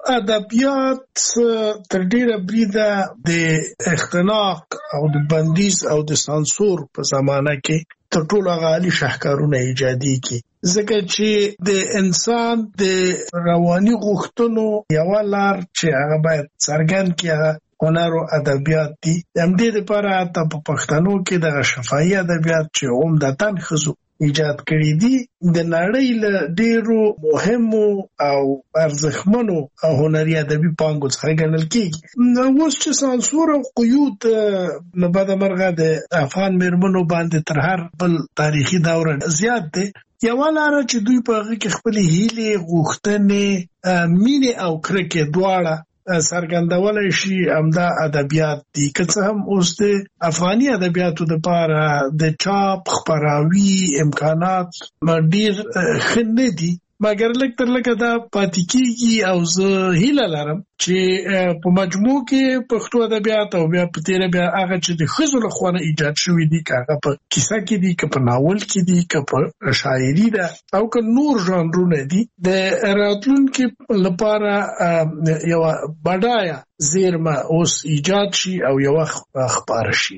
ادبیات تر ډیره بریده د اختناق او د بندیز او د سانسور په زمانه کې تر ټولو هغه عالي شاهکارونه ایجادي کی ځکه چې د انسان د رواني غوښتنو یو لار چې هغه باید څرګند کړي هنر او ادبیات دي. هم دې لپاره ته په پښتنو کې د شفاهي ادبیات چې عمدتاً خزو ایجاد کړی دي د نړۍ له ډیرو مهمو او ارزښتمنو او هنري ادبي پانګو څخه ګڼل کیږي. اوس چې سانسور او قیود نه بعد مرغه د افغان میرمنو باندې تر هر بل تاریخي دور زیات دي. یو لار چې دوی په هغه کې خپل هیلې غوښتنې مینه او کرکه دواړه څرګندولای شي همدا ادبیات دي. که څه هم اوس د افغاني ادبیاتو لپاره د چاپ خپراوي امکانات ډیر ښه نه دي، مګر لږ تر لږه دا پاتې کیږي او زه هیله لرم چې په مجموع کې پښتو ادبیات او بیا په تیره بیا هغه چې د ښځو لخوا ایجاد شوي دي، که هغه په کیسه کې دي، که په ناول کې دي، که په شاعري ده او که نور ژانرونه دي، د راتلونکي لپاره یو بډایه زیرمه اوس ایجاد شي او یو خپاره شي.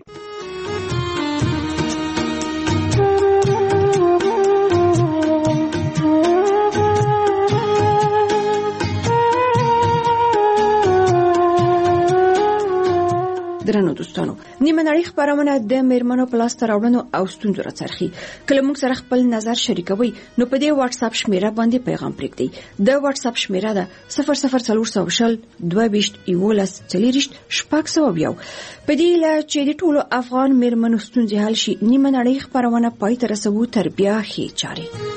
درنو دوستانو، نیمه نړۍ خبرونه د میرمنو په لاس راوړنو او ستونزو راڅرخي. کله موږ سره خپل نظر شریکوي نو په دې واتس اپ شمیره باندې پیغام پرېږدئ. د واتس اپ شمیره ده 00400 22 11 40 600. په دې لا چې د ټولو افغان میرمنو ستونزې حل شي، نیمه نړۍ خبرونه پای ته رسوو تر بیا ښې چارې.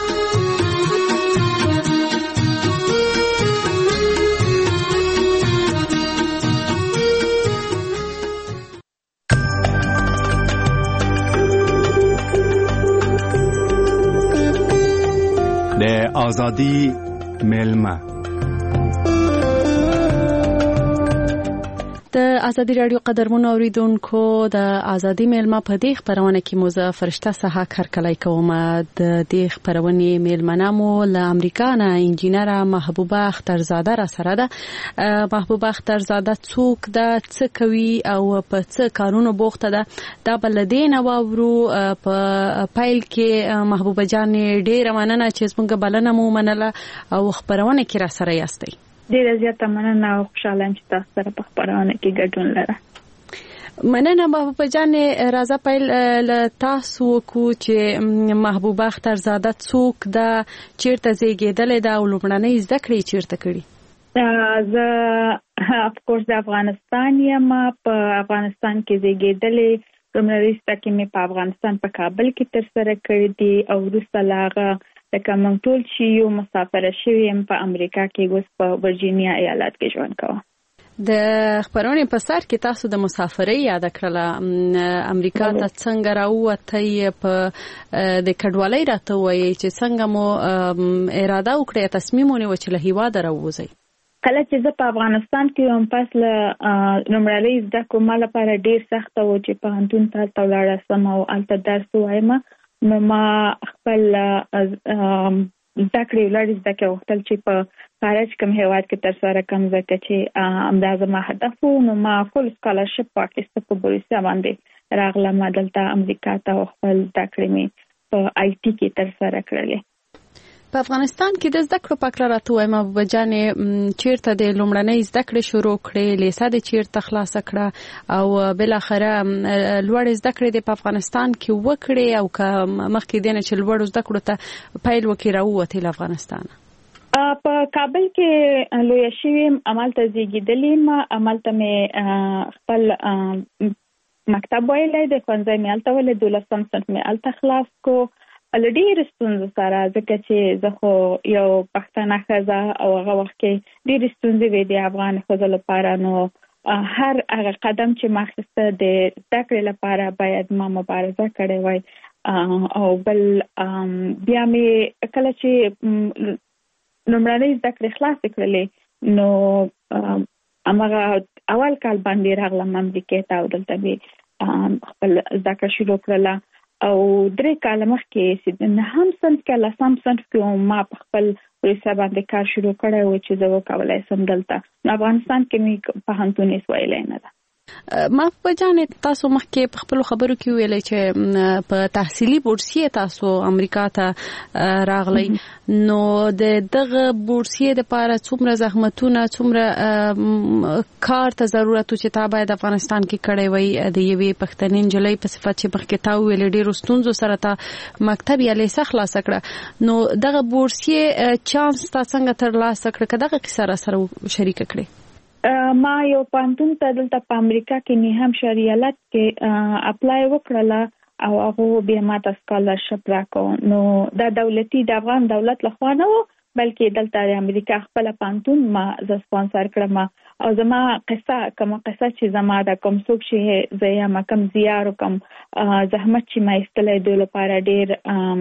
د آزادی میلمه د ازادي رادیو قدرمنو اوریدونکو، د ازادي میلمه په دې خبرونه کې موزه فرشته صحه هرکلی کوم. د دې خبرونې میلمنه مو له امریکا نه انجینر محبوبه اخترزاده را سره ده. محبوبه اخترزاده څوک ده، څه کوي او په څه کارونو بوخته ده، دا بل دین واورو. په پایل کې محبوبه جان ډیره مننه چې څنګه بلنه مو منله او خبرونه کې را سره یاستئ. ډیره زیاته مننه او خوشاله یم چې تاسو سره په خبرونه کې ګډون لرم. مننه محبوبه جان. راځه پیل له تاسو کو چې محبوبه اخترزاده څوک ده، چیرته زیږیدلې ده او لومړنۍ زده کړې چیرته کړې؟ زه اف کورس د افغانستان یم. په افغانستان کې زیږیدلې. لومړنۍ زده کړې مې په افغانستان په کابل کې تر سره کړې دي او وروسته له هغه لکه موږ ټول چې یو مسافره شوي یم په امریکا کې، اوس په ورجینیا ایالت کې ژوند کوم. د خبرونې په سر کې تاسو د مسافرۍ یاد کړله. امریکا ته څنګه راووتئ؟ په د کډوالۍ راته وایي چې څنګه مو اراده وکړه، تصمیم ونیوه چې له هیواده راووځئ؟ کله چې زه په افغانستان کې وم، پس له لومړنۍ زده کړو ما لپاره ډیر سخته و چې پوهنتون ته هلته ولاړه سم او هلته درس ووایم. نو ما خپل زده کړې ولاړې زده کړې غوښتل چې په خارج کوم هیواد کې تر سره کړم، ځکه چې همدا زما هدف و. نو ما فول سکالرشپ واخیسته په بوریسیا باندې راغلم دلته امریکا ته او خپل زده کړې مې په آی ټي کې تر سره کړلې. په افغانستان کې د زده کړو په اړه راته وایم محبوبه جانې، چیرته د لومړنۍ زده کړې شروع کړې، لیسه د چیرته خلاصه کړه او بل اخره لوړ زده کړې په افغانستان کې وکړې او که مخکې دینه چې لوړ زده کړو ته پیل وکړي راووتې له افغانستان؟ په کابل کې لویه شویم، عملته زیږیدلې یم. عملته مې خپل مکتب ویلی دی، ښوونځی مې هلته ویلی، 12 صنف مې هلته خلاص کو. له ډېرې ستونزو سره، ځکه چې زه خو یو پښتنه ښځه او هغه وخت کې ډېرې ستونزې وې د افغان ښځو لپاره. نو هر هغه قدم چې ما اخیسته د زده کړې لپاره باید ما مبارزه کړې وای. او بل بیا مې کله چې لومړنۍ زده کړې خلاصې کړلې نو هماغه اول کال باندې راغلم امریکې ته او دلته مې خپل زده کړه شروع کړله. او 3 کاله مخکې چې نهم صنف کې 10 صنف کې ما په خپل وروسته باندې کار شروع کړی و چې زه وکولای سم دلته. نو افغانستان کې مې پوهنتون هیڅ ویلی نه ده. ما په جانې تاسو مخکې په خپل خبرو کې ویلې چې په تحصیلي بورسیه تاسو امریکا ته راغلی نو دغه بورسیه د لپاره څومره زحمتونه څومره کار ته ضرورت چې تا باید افغانستان کې کړی وي د یوې پښتنې نجلۍ په صفت چې مخکې تا ویلې ډېرو ستونزو سره تا مکتب یا لیسه خلاصه کړه نو دغه بورسیه چانس تا څنګه ترلاسه کړه که دغه کیسه را سره شریکه کړې؟ ما یو پانتون ته دلته په امریکا کې نه هم شریالت کې اپلای وکړله او هغه بیا ماته سکالرشپ راکو نو دا دولتي د افغان دولت لخوا نه و بلکې دلته د امریکا خپل پانتون ما ز سپانسر کړم او زما قصه چې زما د کوم څوک چې زه ما کم زیار کوم زحمت چې ما استلې د لپاره ډیر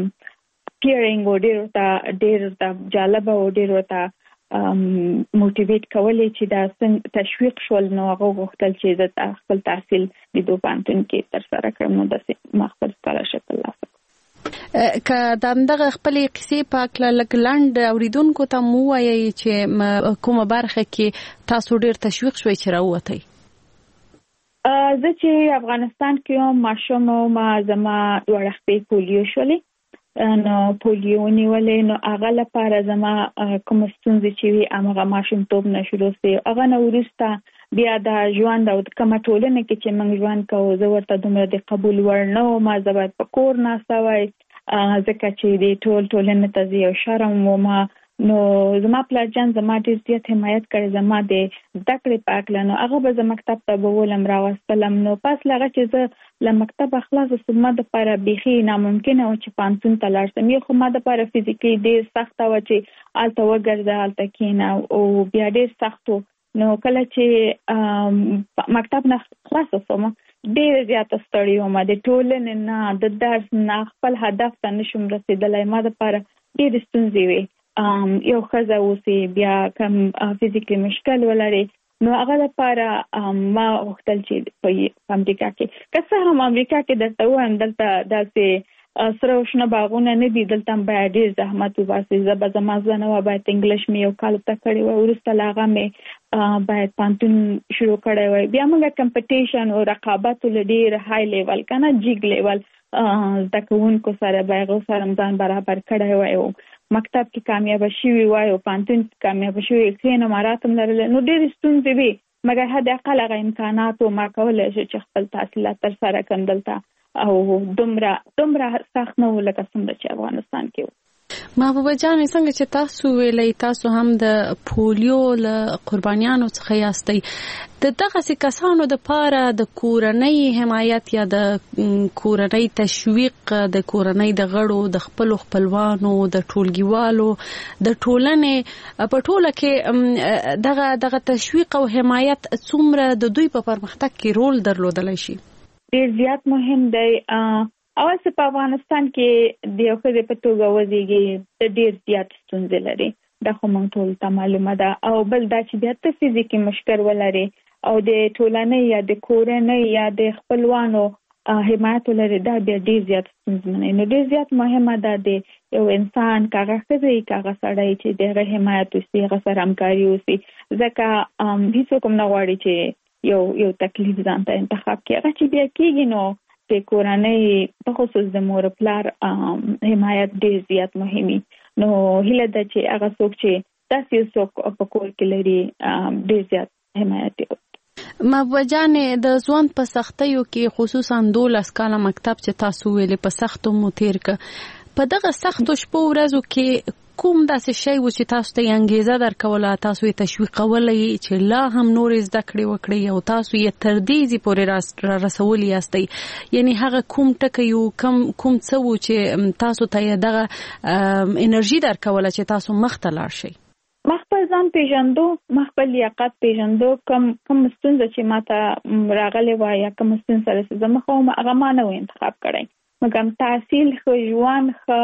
پیرینګ او ډیر جالب او ډیر وتا موټیویټ کولې چې دا څنګه تشویق شول نو هغه غوښتل چې د خپل تحصیل د دوه پانتون کې تر سره کړم نو د مخبر سکالرشپ ترلاسه که دغه خپل قصې پاک لګلند اوریدونکو ته مو وایي چې کومه برخه کې تاسو ډیر تشویق شوي چې راووتئ؟ زه چې افغانستان کې ماشوم ما زما دوه خپې پولیو شولې نو پولیو نیولې نو هغه لپاره زما کوم ستونزې چې وي هغه ماشوم توپ نه شروع سي هغه نو ورسته بیا د ژوند او کومه ټولنه کې چې موږ ژوند کوو زه ورته دومره د قبول ورنه ما زبر په کور نه سوای ځکه چې د ټولنه ته یو شرم و ما نو زما پلارجان زما ډیر زیات حمایت کړی زما د زده کړې پاکلنو هغه به زما مکتب ته بولم راوستلم نو پس لغه چې زه له مکتب خلاص سم د لپاره بيخي ناممکن او چې پانتون تلار سم یو خو ما د لپاره فزیکي ډیر سخت و چې آلته وګرځه آلته کینا او بیا ډیر سخت نو کله چې مکتب نه خلاص وسم ډیر زیات ستړی وم د ټولنې نه د درس نه خپل هدف ته نشم رسیدلای ما د لپاره ډیر ستونزې وي یو خزه اوسې بیا کم فزیکلی مشکل ولري نو هغه لپاره ما وختل چې په امریکا کې که هم امریکا کې درته وایم دلته داسې سره وشنه باغونه نه دي دلته باید ډیر زحمت وباسي زبر زمازنه و باید انګلیش مې یو کال ته کړی و ورسته لاغه مې باید پانتون شروع کړی و بیا موږ کمپټیشن او رقابت ډیر های لیول کنه جیګ لیول د کوونکو سره باغ سره ځان برابر کړی و مکتب کې کامیاب شوی وای او پانتون کامیاب شوی کینه مراتم لرل نو ډېر ستونزې وي مګر هدا اقل امکانات او ما کولای شي چې خپل تحصیلات تر سره کندلته او دومره سخت نه ولکه څنګه چې افغانستان کې محبوبه جان څنګه چې تاسو ویلې تاسو هم د پولیو له قربانیانو څخه یاستئ دغه کسانو د پاره د کورنۍ حمایت یا د کورنۍ تشویق د کورنۍ د غړو د خپلوانو د ټولګیوالو د ټولنې په ټوله کې دغه تشویق او حمایت څومره د دوی په پرمختګ کې رول درلودلی شي؟ ډیر زیات مهم دی اول څه په افغانستان کې د یو خدای په توګه وزيږي ډیر زیات ستونزې لري دا خو موږ ټول ته معلومه ده او بل دا چې بیا ته فزیکي مشکل ولري او د ټولنې یا د کورنۍ یا د خپلوانو حمایت لري دا بیا ډیر زیات ستونزمن نو ډیر زیات مهمه ده د یو انسان کاغه خزي کاغه سړی چې دغه حمایت وسي هغه سره همکاري وسي ځکه هیڅ کوم نه غواړي چې یو تکلیف ځان ته انتخاب کړي هغه چې بیا کېږي نو د کورنۍ په خصوص د مور پلار حمایت ډیر زیات مهمي نو هله د چې هغه څوک چې تاسو څوک په کور کې لري ډیر زیات حمایت محبوبه جان د ځوان په سختیو کې خصوصا 12 کاله مکتب چې تاسو ویلې په سختو مو تیر ک په دغه سختو شپو ورځو کې کوم داسې شی و چې تاسو ته انګیزه درکوله تاسو یې تشویقولې چې لا هم نور زده کړې وکړي او تاسو یې تر دې پورې رسولي یاستئ یعنی هغه کوم ټکی یو کوم څه و چې تاسو ته دغه انرژي درکوله چې تاسو مخته لاړ شئ؟ مخبل ځان پیژندو مخبل لیاقت پیژندو کوم ستونزه چې ماته راغلی و یا کوم ستونزه سره زما خو هغه ما نه انتخاب کړی مګم تحصیل خو ژوند خو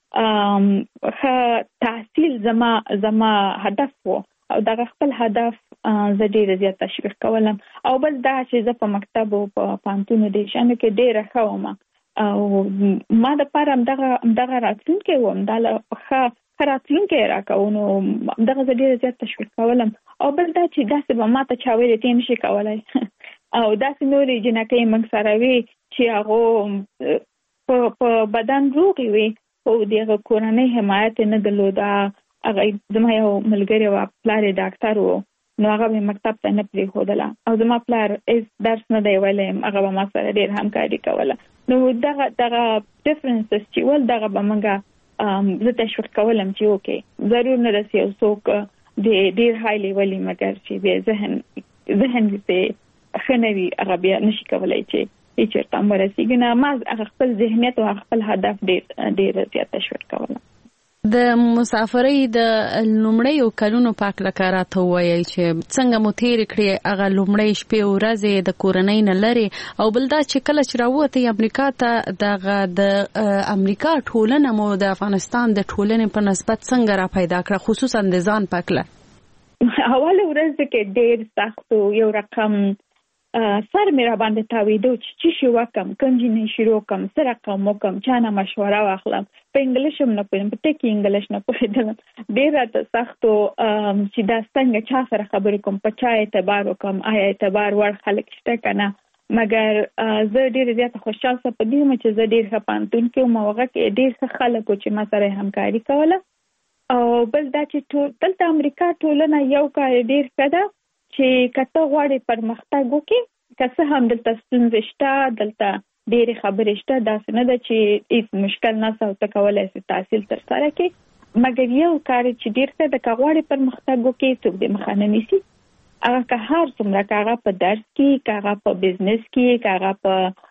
تحصیل زما هدف وو او دا خپل هدف زه ډیر زیات تشویق کولم او بل دا چې زه په مکتب او په پانتون د شانو کې ډیر خوم او ما د پاره دغه راتلونکي وم دا راتلونکي راکونو دغه زه ډیر زیات تشویق کولم او بل دا چې داسې به ما ته چا ویلې ته نشي کولای او داسې نورې جنکۍ موږ سره وي چې هغه په بدن روغ وي او دغه کورنۍ حمایت نه درلوده. هغه زما یو ملګری و پلار ډاکټر و نو هغه به مکتب ته نه پرېښودله او زما پلار هیڅ درس نه دی ویلی هغه به ما سره ډېر همکاري کوله. نو دغه ډفرنسز چې ول دغه به موږ زه تشویق کولم چې اوکې ضرور نه رسي یو څوک ډېر های لیولي مګر چې بیا ذهن دې ښه نه وي هغه بیا نشي کولی چې چېرته ورسېږي. نه ما هغه خپل ذهنیت او خپل هدف ډېر زیات تشویق کوله. د مسافرۍ د لومړیو کلونو په اړه راته ووایئ چې څنګه مو تېرې کړې هغه لومړۍ شپې ورځې د کورنۍ نه لرې او بل دا چې کله چې راووتئ امریکا ته دغه د امریکا ټولنه مو د افغانستان د ټولنې په نسبت څنګه را پیدا کړه خصوصا د ځان په کړه؟ اوله ورځ کې ډېر سخت یو رقم سر مې را باندې تاویدو چې شي وکم کوم جنې شروع کوم سره کوم وکم چا نه مشوره واخلم په انګلیش هم نه پوهېدم په ټکي انګلیش نه پوهېدم ډېر راته سخت چې دا څنګه چا سره خبرې کوم په چا اعتبار وکم آیا اعتبار وړ خلک شته که نه. مګر زه ډېره زیاته خوشحال شوم په دې چې زه ډېر ښه پوهنتون کې وم هغه کې ډېر ښه خلک و چې ما سره همکاري کوله. او بل دا چې دلته امریکا ټولنه یو کار ډېر ښه ده چې کته غواړي پرمختګ وکړي که څه هم دلته ستونزې شته دلته ډېرې خبرې شته داسې نه ده چې هیڅ مشکل نشته او ته کولی شې تحصیل ترسره کړې مګر یو کار چې ډېر ښه ده که غواړې پرمختګ وکړي څوک دې مخه نه نیسي. هغه که هر څومره که هغه په درس کې که هغه په بزنس کې که هغه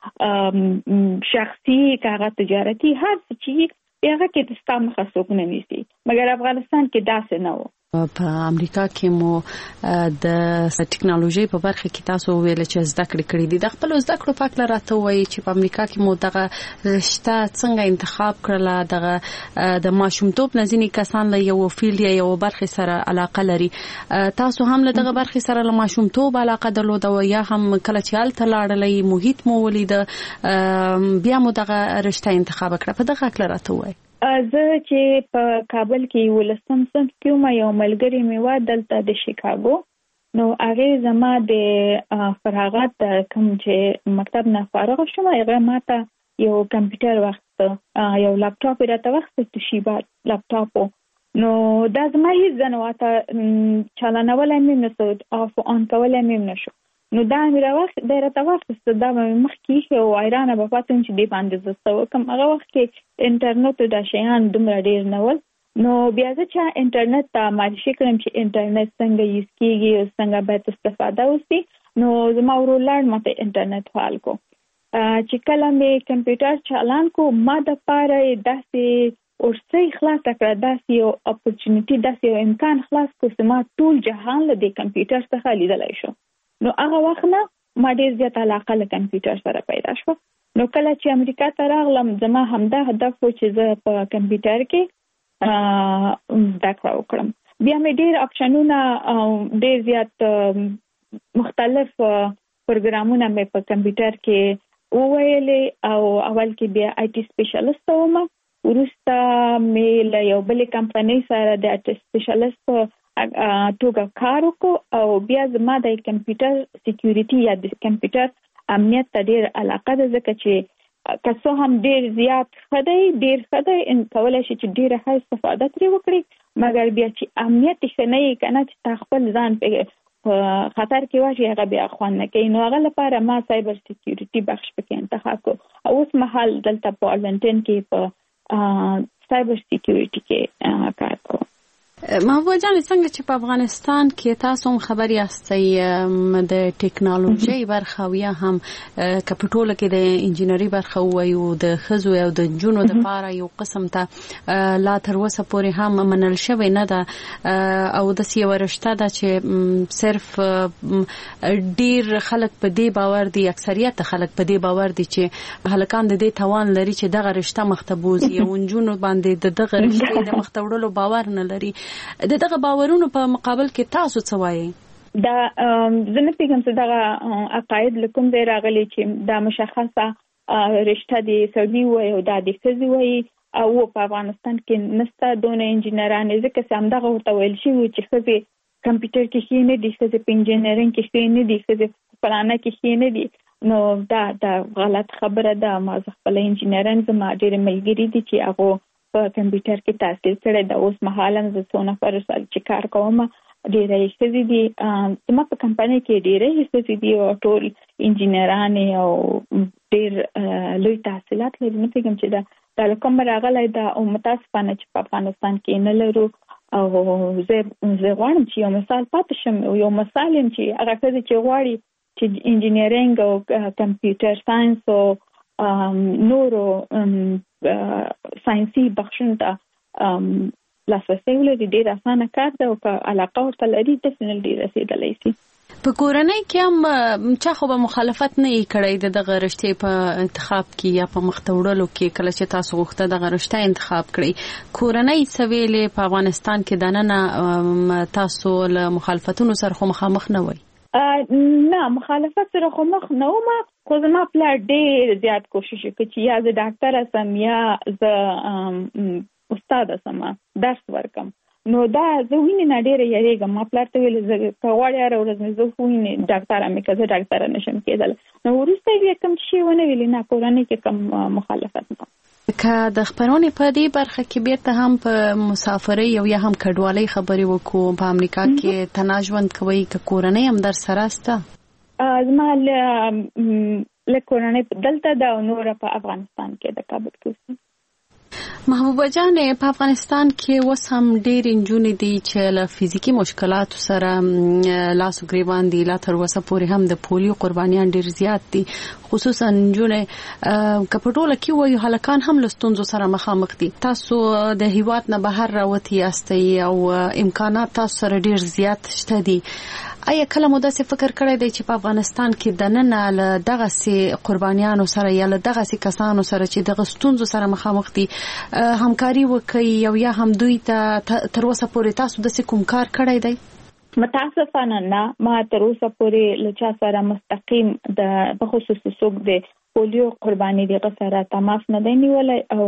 په شخصي که هغه تجارتي هر څه چې هغه کې د ستا مخه څوک نه نیسي مګر افغانستان کې داسې نه و. په امریکا کې مو د ټکنالوژي په برخه کې تاسو ویل چې زده کړې کړې دي د خپل زده کړو په اړه راته وایي چې په امریکا کې مو دغه رشته څنګه انتخاب کړله دغه د ماشومتوب نه ځینې کسان له یو فیلډ یا یو برخه سره علاقه لري تاسو هم له دغه برخه سره له ماشومتوب علاقه درلوده یا هم کله چې هلته لاړلئ محیط مو ولید بیا مو دغه رشته انتخاب کړه په دغه اړه راته وایي. زه چې په کابل کې 11م صنف کې وم یو ملګری مې و دلته د شیکاګو نو هغې زما د فراغت کوم چې مکتب نه فارغ شوم هغه ماته یو کمپیوټر واخیسته یو لپټاپ یې راته واخیسته توشیبا لپټاپ نو دا زما هیڅ نه واته چالانولی مې نه شو آف آن کولی مې نه شو نو دا مې راته واخیسته دا مې مخکې ایښې او حیرانه به پاتې وم چې دې باندې زه څه وکړم هغه وخت کې انټرنټ دا شیان دومره ډېر نه ول نو بیا زه چې انټرنټ ته معرفي کړم چې انټرنټ څنګه یوز کېږي او څنګه باید استفاده وشي نو زما ورور لاړ ماته انټرنټ فعال کو چې کله مې کمپیوټر چالان کو ما دپاره یې داسې ورسۍ خلاصه کړه داسې یو اپورچونیټي داسې یو امکان خلاص کړو چې ما ټول جهان له دې کمپیوټر څخه لیدلی شو نو هغه وخت نه ما ډېر زیات علاقه له کمپیوټر سره پیدا شوه نو کله چې امریکا ته راغلم زما همدا هدف و چې زه په کمپیوټر کې زده کړه وکړم بیا مې ډېر اپشنونه ډېر زیات مختلف پروګرامونه مې په کمپیوټر کې وویلې او اول کې بیا آی ټي سپیشلیست وم وروسته مې له یو بلې کمپنۍ سره د آی ټي سپیشلیست توګه کار وکړو او بیا زما د کمپیوټر سکیورټي یا د کمپیوټر امنیت ته ډېر علاقه ده ځکه چې که څه هم ډېر زیات ډېر ښه دی کولی شي چې ډېره ښه استفاده ترې وکړي مګر بیا چې امنیت یې ښه نه وي که نه چې تا خپل ځان په خطر کې واچي هغه بیا خوند نه کوي نو هغه لپاره ما سایبر سکیورټي بخش پکې انتخاب کړو او اوس مهال دلته په آرلنټن کې په سایبر سکیورټي کې کار کوم. محبوبه جان څنګه چې په افغانستان کې تاسو هم خبري یاستئ د ټکنالوژي برخه او یا هم کپټول کې د انجینری برخه وایو د خزو او د جنونو د لپاره یو قسم ته لا تر اوسه پورې هم منل شوی نه ده او د سیو رشته ده چې صرف ډیر خلک په دې باور دي اکثریت خلک په دې باور دي چې هلکان د دې توان لري چې دغه رشته مختبوز یو جنونو باندې دغه رشته د مختوړلو باور نه لري دغه باورونو په مقابل کې تاسو څه وایي؟ دا زه نه پیږم چې دغه عقاید له کوم ځای راغلي چې دا مشخصه رشته د سړي وایي او دا د ښځې وایي او په افغانستان کې نشته دونه انجینران ځکه چې همدغه ورته ویل شوي چې ښځې کمپیوټر کې ښه نه دي، ښځې په انجینرینګ کې ښه نه دي، ښځې په فلانه کې ښه نه دي، نو دا غلط خبره ده. ما خپل انجینران زما ډېر ملګري دي چې هغه په کمپیوټر کې تحصیل کړی دا. اوس مهاله زه څو نفر سره چې کار کوم ډېرې ښځې دي، زما په کمپنۍ کې ډېرې ښځې دي او ټول انجینران او ډېر لوی تحصیلات لري. نو پېږم چې دا کوم راغلی دا او متاسفانه چې په افغانستان کې نه لرو. او زه غواړم چې یو مثال پاتې شم، یو مثال یم چې هغه ښځې چې غواړي چې انجینرینګ او کمپیوټر ساينس او نورو ساينسي بخشونو ته لاسرسی ولري، ډېر اسانه کار ده او که علاقه ورته لري ډیفینټلی رسېدلی شي. په کورنۍ کې هم چا خو به مخالفت نه یې کړی دغه رشتې په انتخاب کې یا په مخته وړلو کې، کله چې تاسو غوښته دغه رشته انتخاب کړئ. کورنۍ څه ویلې په افغانستان کې دننه تاسو له مخالفتونو سره خو مخامخ نه وئ؟ نه، مخالفت سره خو مخ نه وم، خو زما پلار ډېر زیات کوشش وکړ چې یا زه ډاکټره سم یا زه استاده سم درس ورکم. نو دا زه وینې نه ډېره یېږم. ما پلار ته ویل زه که غواړې هره ورځ مې زه وینې ډاکټره مې که زه ډاکټره نشم کېدلی. نو وروسته یې کوم شی ونه ویلې، نه کورنۍ کې کوم مخالفت نه. که د خپرونې په دې برخه کې بیرته هم په مسافرۍ او یا هم کډوالۍ خبرې وکړو، په امریکا کې تنها ژوند کوئ که کورنۍ هم در سره سته؟ زما له کورنۍ دلته ده او نوره په افغانستان کې د کابل کې اوسم. محبوبه جان، په افغانستان کې اوس هم ډېر نجونې دي چې له فزیکي مشکلاتو سره لاس و ګریوان دي. لا تر اوسه پورې هم د پولیو قربانیان ډېر زیات دي، خصوصا نجونې. که په ټوله کې وایو هلکان هم له ستونزو سره مخامخ دي. تاسو د هیواد نه بهر راوتي یاستئ او امکانات تاسو سره ډېر زیات شته دي. آیا کله مو داسې فکر کړی دی چې په افغانستان کې دننه له دغسې قربانیانو سره یا له دغسې کسانو سره چې دغه ستونزو سره مخامخ دي همکاري وکړئ او یا هم دوی ته تر اوسه پورې تاسو داسې کوم کار کړی دی؟ متاسفانه نه، ما تر اوسه پورې له چا سره مستقیم په خصوص څوک د پولیو قرباني دغه سره تماس نه دی نیولی او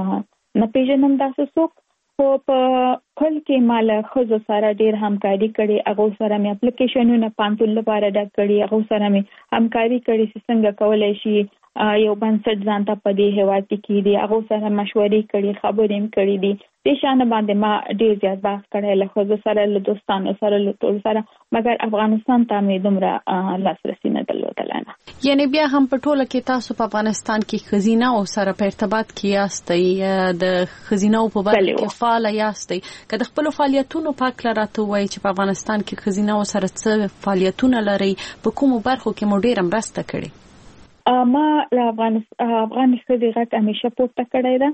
نه پیژنم داسې څوک. خو په کل کې مال خزو سره ډیر همکاري کړي، هغه سره مې اپلیکیشنونه پانتول لپاره ډک کړي، هغه سره مې همکاري کړي چې څنګه کولای شي یو بنسټ ځان ته په دې هیواد کې دي، هغه سره مشورې کړي، خبرې هم کړي دي. د شان باندې ما ډیر زیات بحث کړی له خزو سره، له دوستانو سره، له ټول سره، مګر افغانستان ته مې دومره لاسرسي نه درلودل. نه یعنی بیا هم په ټوله کې تاسو په افغانستان کې خزینه او سره په ارتباط کې یاستئ، د خزینه په برخه کې فعال یاستئ. که د خپل فعالیتونو پاک لراته وای چې په افغانستان کې خزینه او سره څه فعالیتونه لري، په کومو برخو کې مو ډیر مرسته کړې؟ ما له افغان ښځې غږ همیشه پورته کړی ده.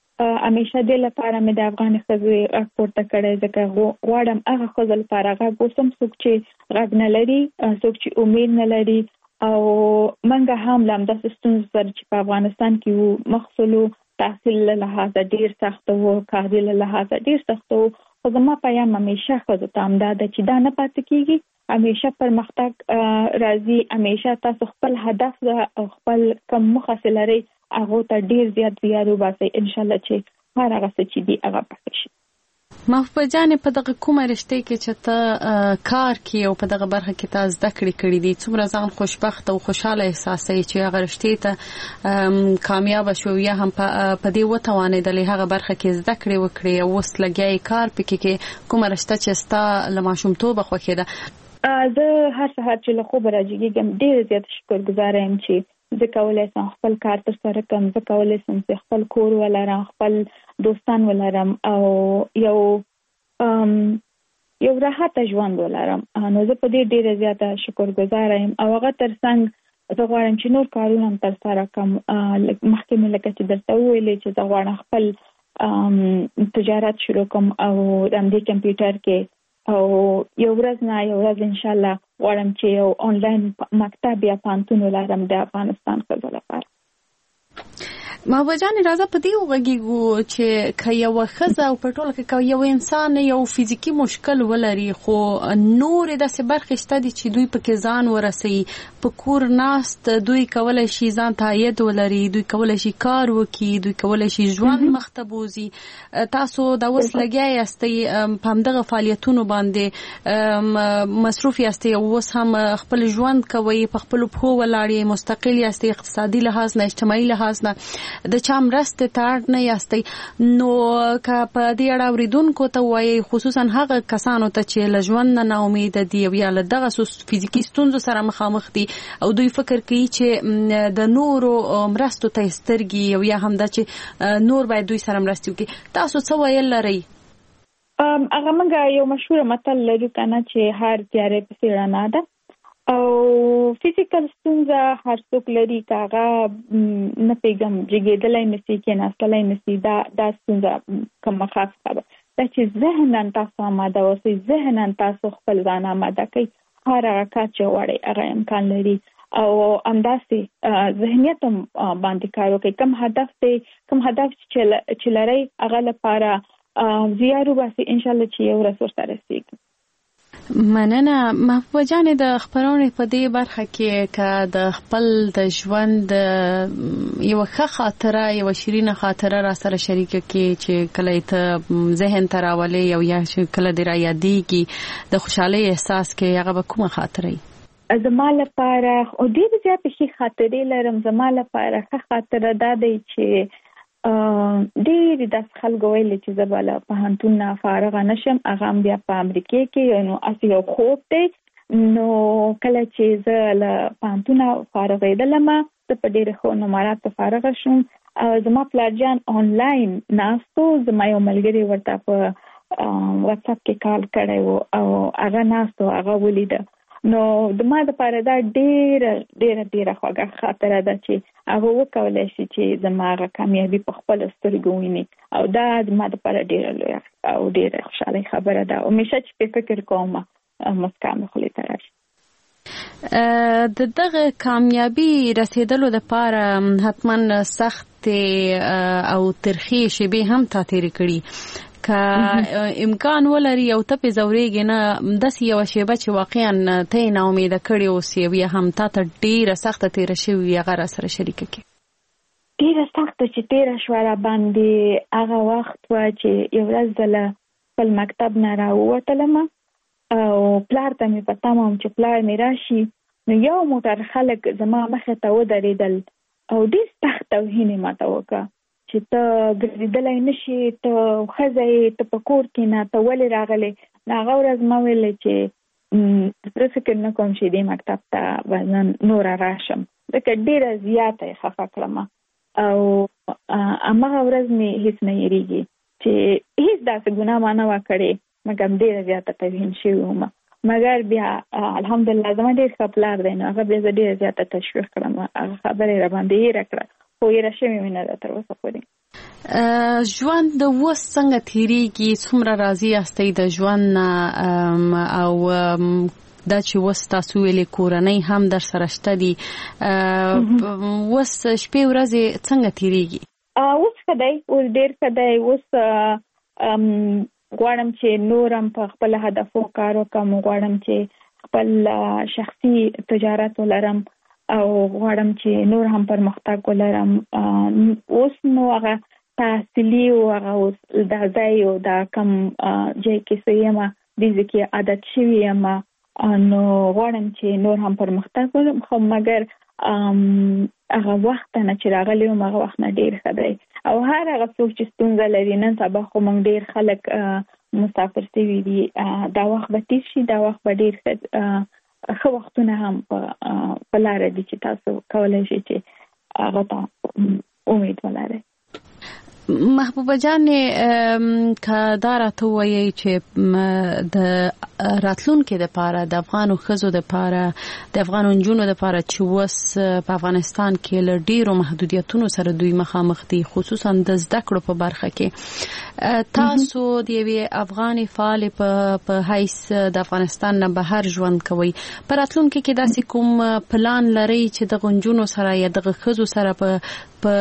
همیشه دې لپاره مې د افغان ښځې غږ پورته کړی، ځکه غواړم هغه ښځو لپاره غږ اوسم څوک چې غږ نه لري، څوک چې امید نه لري. او منګه هم له همداسې ستونزو سره چې په افغانستان کې وو، محصلو تحصیل له لحاظه ډېر سخت وو، کاري له لحاظه ډېر سخت وو. خو زما پیام همیشه ښځو ته همدا ده چې دا نه پاتې کېږي، همیشه پرمختګ راځي. همیشه تاسو خپل هدف او خپل کوم موخه لرئ هغه ته ډیر زیات زیار وباسئ، ان شاء الله چې هر هغه څه چې دی هغه پاتې شي. محبوبه جان، په دغه کومه رشته کې چې ته کار کوي او په دغه برخه کې تاسو زده کړې کړې دي، څومره ځان خوشبخت او خوشاله احساسوي چې هغه رشته ته کامیاب شو یا هم په دې وتوانېدلې هغه برخه کې زده کړې وکړې او اوس لګیاي کار پکې کې کومه رشته چې ستا له ماشومتوبه خوښه ده؟ زه هر سهار چې له خوبه راجګېږم ډېر زیات شکرګزار یم چې زه کولی شم خپل کار ترسره کړم، زه کولی شم چې خپل کور ولرم، خپل دوستان ولرم او یو راحته ژوند ولرم. نو زه په دې ډېره زیاته شکرګزار یم او هغه ترڅنګ زه غواړم چې نور کارونه هم ترسره کړم. مخکې مې لکه چې درته وویلې چې زه غواړم خپل تجارت شروع کړم او د همدې کمپیوټر کې او یو ورځ ان شاء الله غواړم چې یو آنلاین مکتب یا پانتون ولرم د افغانستان ښځو لپاره. محبوبه جان راځه په دې وغږیږو چې که یو ښځه او په ټوله کې یو انسان یو فزیکی مشکل ولري خو نور داسې برخې شته دي چې دوی پکې ځان ورسوي په کور ناست دوی کولی شي ځان ته عاید ولري دوی کولی شي کار وکړي دوی کولی شي ژوند مخته بوځي تاسو دا اوس لګیا یاستئ په همدغه فعالیتونو باندې مصروف یاستئ او اوس هم خپل ژوند کوئ په خپلو پښو ولاړ مستقل یاستئ اقتصادي لحاظ نه اجتماعي لحاظ نه د چا مرستې ته اړ نه یاستئ نو که په دې اړه اورېدونکو ته وایي خصوصا هغه کسانو ته چې له ژوند نه ناامیده دي او یا له دغه فزیکي ستونزو سره مخامخ دي او دوی فکر کوي چې د نورو مرستو ته سترګې او یا هم دا چې نور باید دوی سره مرستې وکړي تاسو څه ویل لرئ هغه موږ یو مشهور متل لرو کنه چې هر تیارې پسې رڼا ده او فزیکل ستونزه هر څوک لري کاغه نه پیغام جګېدلای نشي کې ناستلای نشي دا ستونزه کومه خاص خبره دا چې ذهنن تاسو آماده اوسئ ذهنن تاسو خپل ځان آماده کړئ هر هغه کار چې وړي هغه امکان لري او همداسې ذهنیت باندې کار وکړئ کوم هدف چې لرئ هغه لپاره زیارو باسي ان شاء الله چې یو ورځ ورسره رسیږي مننه محبوبه جان د خبرونې په دې برخه کې که د خپل د ژوند یو ښه خاطره یو شیرینه خاطره را سره شریکه کې چې کله ته ذهن ته راولي او یا کله دې را یادېږي د خوشحالۍ احساس کې هغه به کومه خاطره زما لپاره او ډېرې زیاتې ښې خاطرې لرم زما لپاره ښه خاطره دا دی چې ډېر د خلکو ویل چې زه به له پوهنتون نه فارغه نشم هغه هم بیا په امریکا کې نو اصلي یو خوب دی نو کله چې زه له پوهنتون فارغېدلم زه په ډېرو ښو نمراتو فارغه شوم او زما پلارجان آنلاین ناستو زما یو ملګري ورته په واتساپ کې کال کړی و او هغه ناستو هغه ولیده نو د ما لپاره دا ډېره خوږه خاطره ده چې هغه وکولای شي چې زما هغه کامیابي په خپل سترګو ویني او دا د ما لپاره ډېره لویه او ډېره خوشحالي خبره ده همیشه چې په فکر کوم مسکا مې خولې ته راشي د دغه کامیابی رسیدلو لپاره حتما سخت او ترخی شیبې هم تا تیرې کړي که امکان ولري او ته په زورېږي نه داسې یو شیبه چې واقعا ته نه امیده کړې اوسې یا هم تا ته ډېره سخته تیره شوې هغه را سره شریکه کړي ډېره سخته چې تیره شوه را باندې هغه وخت و چې یو ورځ زه له خپل مکتب نه راووتلم او پلار ته مې په تمه وم چې پلار مې راشي نو یو موټر خلک زما مخې ته ودرېدل او ډېر سخت توهین یې ماته وکړه چې ته ګرځېدلی نشي ته ښځه یې ته په کور کې نه ته ولې راغلې نو هغه ورځ ما ویلې چې زه فکر نه کوم چې دې مکتب ته به نن نوره راشم ځکه ډېره زیاته یې خفه کړم او هماغه ورځ مې هېڅ نه هېرېږي چې هېڅ داسې ګناه ما نه وه کړې مګر ډېره زیاته توهین شوې وم مګر بیا الحمدلله زما ډېر ښه پلار دی نو هغه بیا زه ډېره زیاته تشویق کړم هغه خبره یې راباندې هېره کړه خو یې شوې مې نه ده تر اوسه پورې ژوند اوس څنګه تېرېږي څومره راضي یاستئ د ژوند نه او دا چې اوس تاسو ویلې کورنۍ هم در سره شته دي اوس شپې ورځې څنګه تېرېږي اوس ښه دی اوس ډېر ښه دی اوس غواړم چې نور هم په خپل هدفو کار وکړم غواړم چې خپل شخصي تجارت ولرم او غواړم چې نور هم پرمختګ ولرم اوس نو هغه تحصیلي او هغه اوس دا ځای او دا کم ځای کې څه یم دې کې عادت شوی یم نو غواړم چې نور هم پرمختګ وکړم خو مګر هغه وخت نه چې راغلی وم هغه وخت نه ډېر ښه دی او هر هغه څوک چې ستونزه لري نن سبا خو موږ ډېر خلک مسافر شوي دي دا وخت به تېر شي دا وخت به ډېر ښه وختونه هم په لاره دي چې تاسو کولی شئ چې هغه ته امید ولرئ محبوبه جان که دا راته ووایئ چې د راتلونکو لپاره د افغانو ښځو لپاره د افغانو نجونو لپاره چې وس په افغانستان کې له ډیرو محدودیتونو سره دوی مخامخ دي خصوصا د زده کړو په برخه کې تاسو د یوې افغاني فعال په حیث د افغانستان نه بهر ژوند کوي په راتلونکو کې داسې کوم پلان لري چې د غنجونو سره یا د ښځو سره په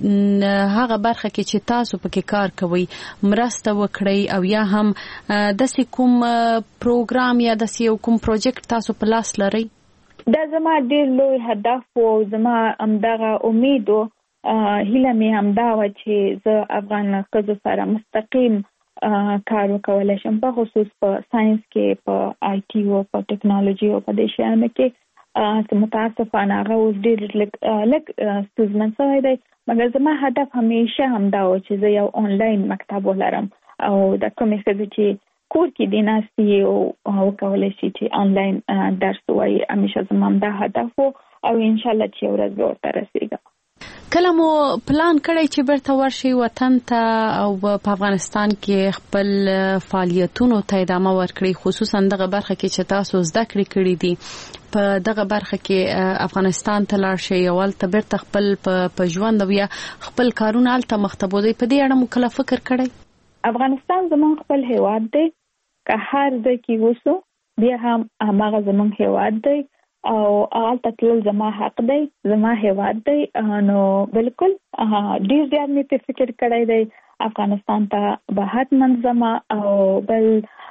هغه برخه کې چې تاسو پکې کار کوي مرسته وکړي او یا هم داسې کوم پروګرام یا داسې کوم پروجیکټ تاسو په لاس لري؟ دا زما ډېر لوی هدف او زما همدغه امید او هیله مې همدا و چې زه افغان ښځو سره مستقیم کار وکولای شم په خصوص په ساينس کې په آی ټي او په ټیکنالوژي او په دې شیانو کې متاسفانه هغه اوس ډېر لږ ستونزمن شوی دی مګر زما هدف همیشه همدا و چې زه یو آنلاین مکتب ولرم او د کومې ښځې چې کور کې دي ناستې او وکولی شي چې آنلاین درس ووایي همیشه زما همدا هدف و او انشاءالله چې یو ورځ به ورته رسېږم. کله مو پلان کړی چې بیرته ورشي وطن ته او په افغانستان کې خپل فعالیتونو ته ادامه ورکړي خصوصا دغه برخه کې چې تاسو زده کړې کړې دي په دغه برخه کې افغانستان ته لاړ شئ او هلته بیرته خپل په ژوند او یا خپل کارونه هلته مخته بوځئ په دې اړه مو کله فکر کړی؟ افغانستان زموږ خپل هیواد دی که هر ځای کې اوسو بیا هم هماغه زموږ هیواد دی او هلته تلل زما حق دی زما هیواد دی نو بالکل ډېر زیات مې په فکر کړی دی افغانستان ته به حتما زما او بل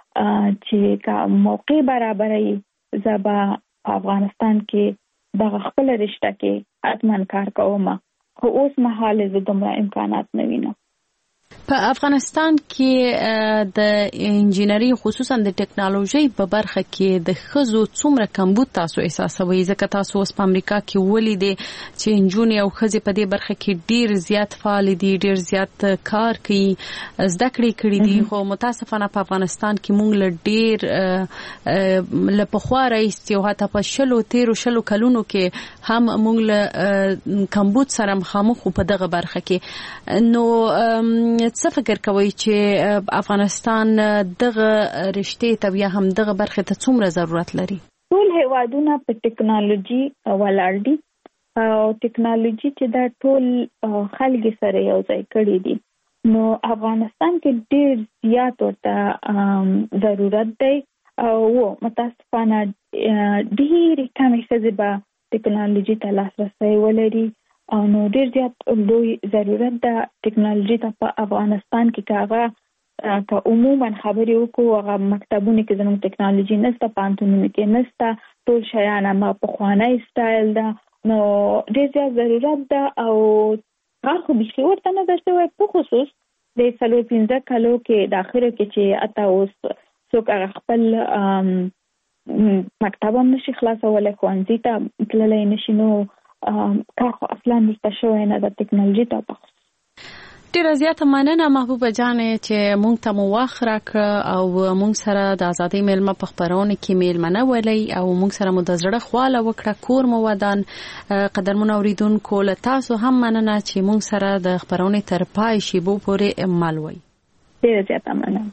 چې که موقع برابروي زه به افغانستان کې دغه خپل رشته کې حتما کار کوم خو اوس مهال زه دومره امکانات نه وینم. په افغانستان کې د انجینری خصوصا د ټیکنالوژي په برخه کې د ښځو څومره کمبود تاسو احساسوي ځکه تاسو اوس په امریکا کې ولیدې چې انجونې او ښځې په دې برخه کې ډیر زیات فعال دي ډیر زیات کار کوي زده کړې کړې دي خو متاسفانه په افغانستان کې موږ له ډیر له پخوا راهیسې او حتی په شلو کلونو کې هم موږ له کمبود سره مخامخ په دغه برخه کې نو څه فکر کوي چې افغانستان دغه رشتې ته یا هم دغه برخه ته څومره ضرورت لري؟ ټول هیوادونه په ټیکنالوژي ولاړ دي او ټیکنالوژي چې دا ټول خلک سره یو ځای کړي دي نو افغانستان کې ډېر زیات ورته ضرورت دی او متاسفانه ډېر کم ښځې به ټیکنالوژي ته لاسرسی ولري او نو ډېر زیات لوی ضرورت ده ټیکنالوژي ته په افغانستان کې که عموما خبرې وکړو هغه مکتبونو کې زموږ ټیکنالوژي نشته پوهنتونونو کې نشته ټول شیان همه پخوانی سټایل ده نو ډېر زیات ضرورت ده او هغه خو بیخي ورته نه ده شوی په خصوص د 4-5 کالو کې د اخرو کې چې اته اوس څوک هغه خپل مکتب هم نشي خلاصولی ښوونځي ته تللی نشي نو کار خو اصلا نشته شوی نه د ټیکنالوژي ته په ډیره زیاته مننه محبوبه جانې چې مونږ ته مو وخت راکړه او مونږ سره د ازادۍ میلمه په خپرونه کې میلمنه ولې او مونږ سره مو د زړه خواله وکړه کور مو ودان قدرمن اوریدونکو له تاسو هم مننه چې مونږ سره د خپرونه تر پای شیبو پورې مل وای. ډیره زیاته مننه.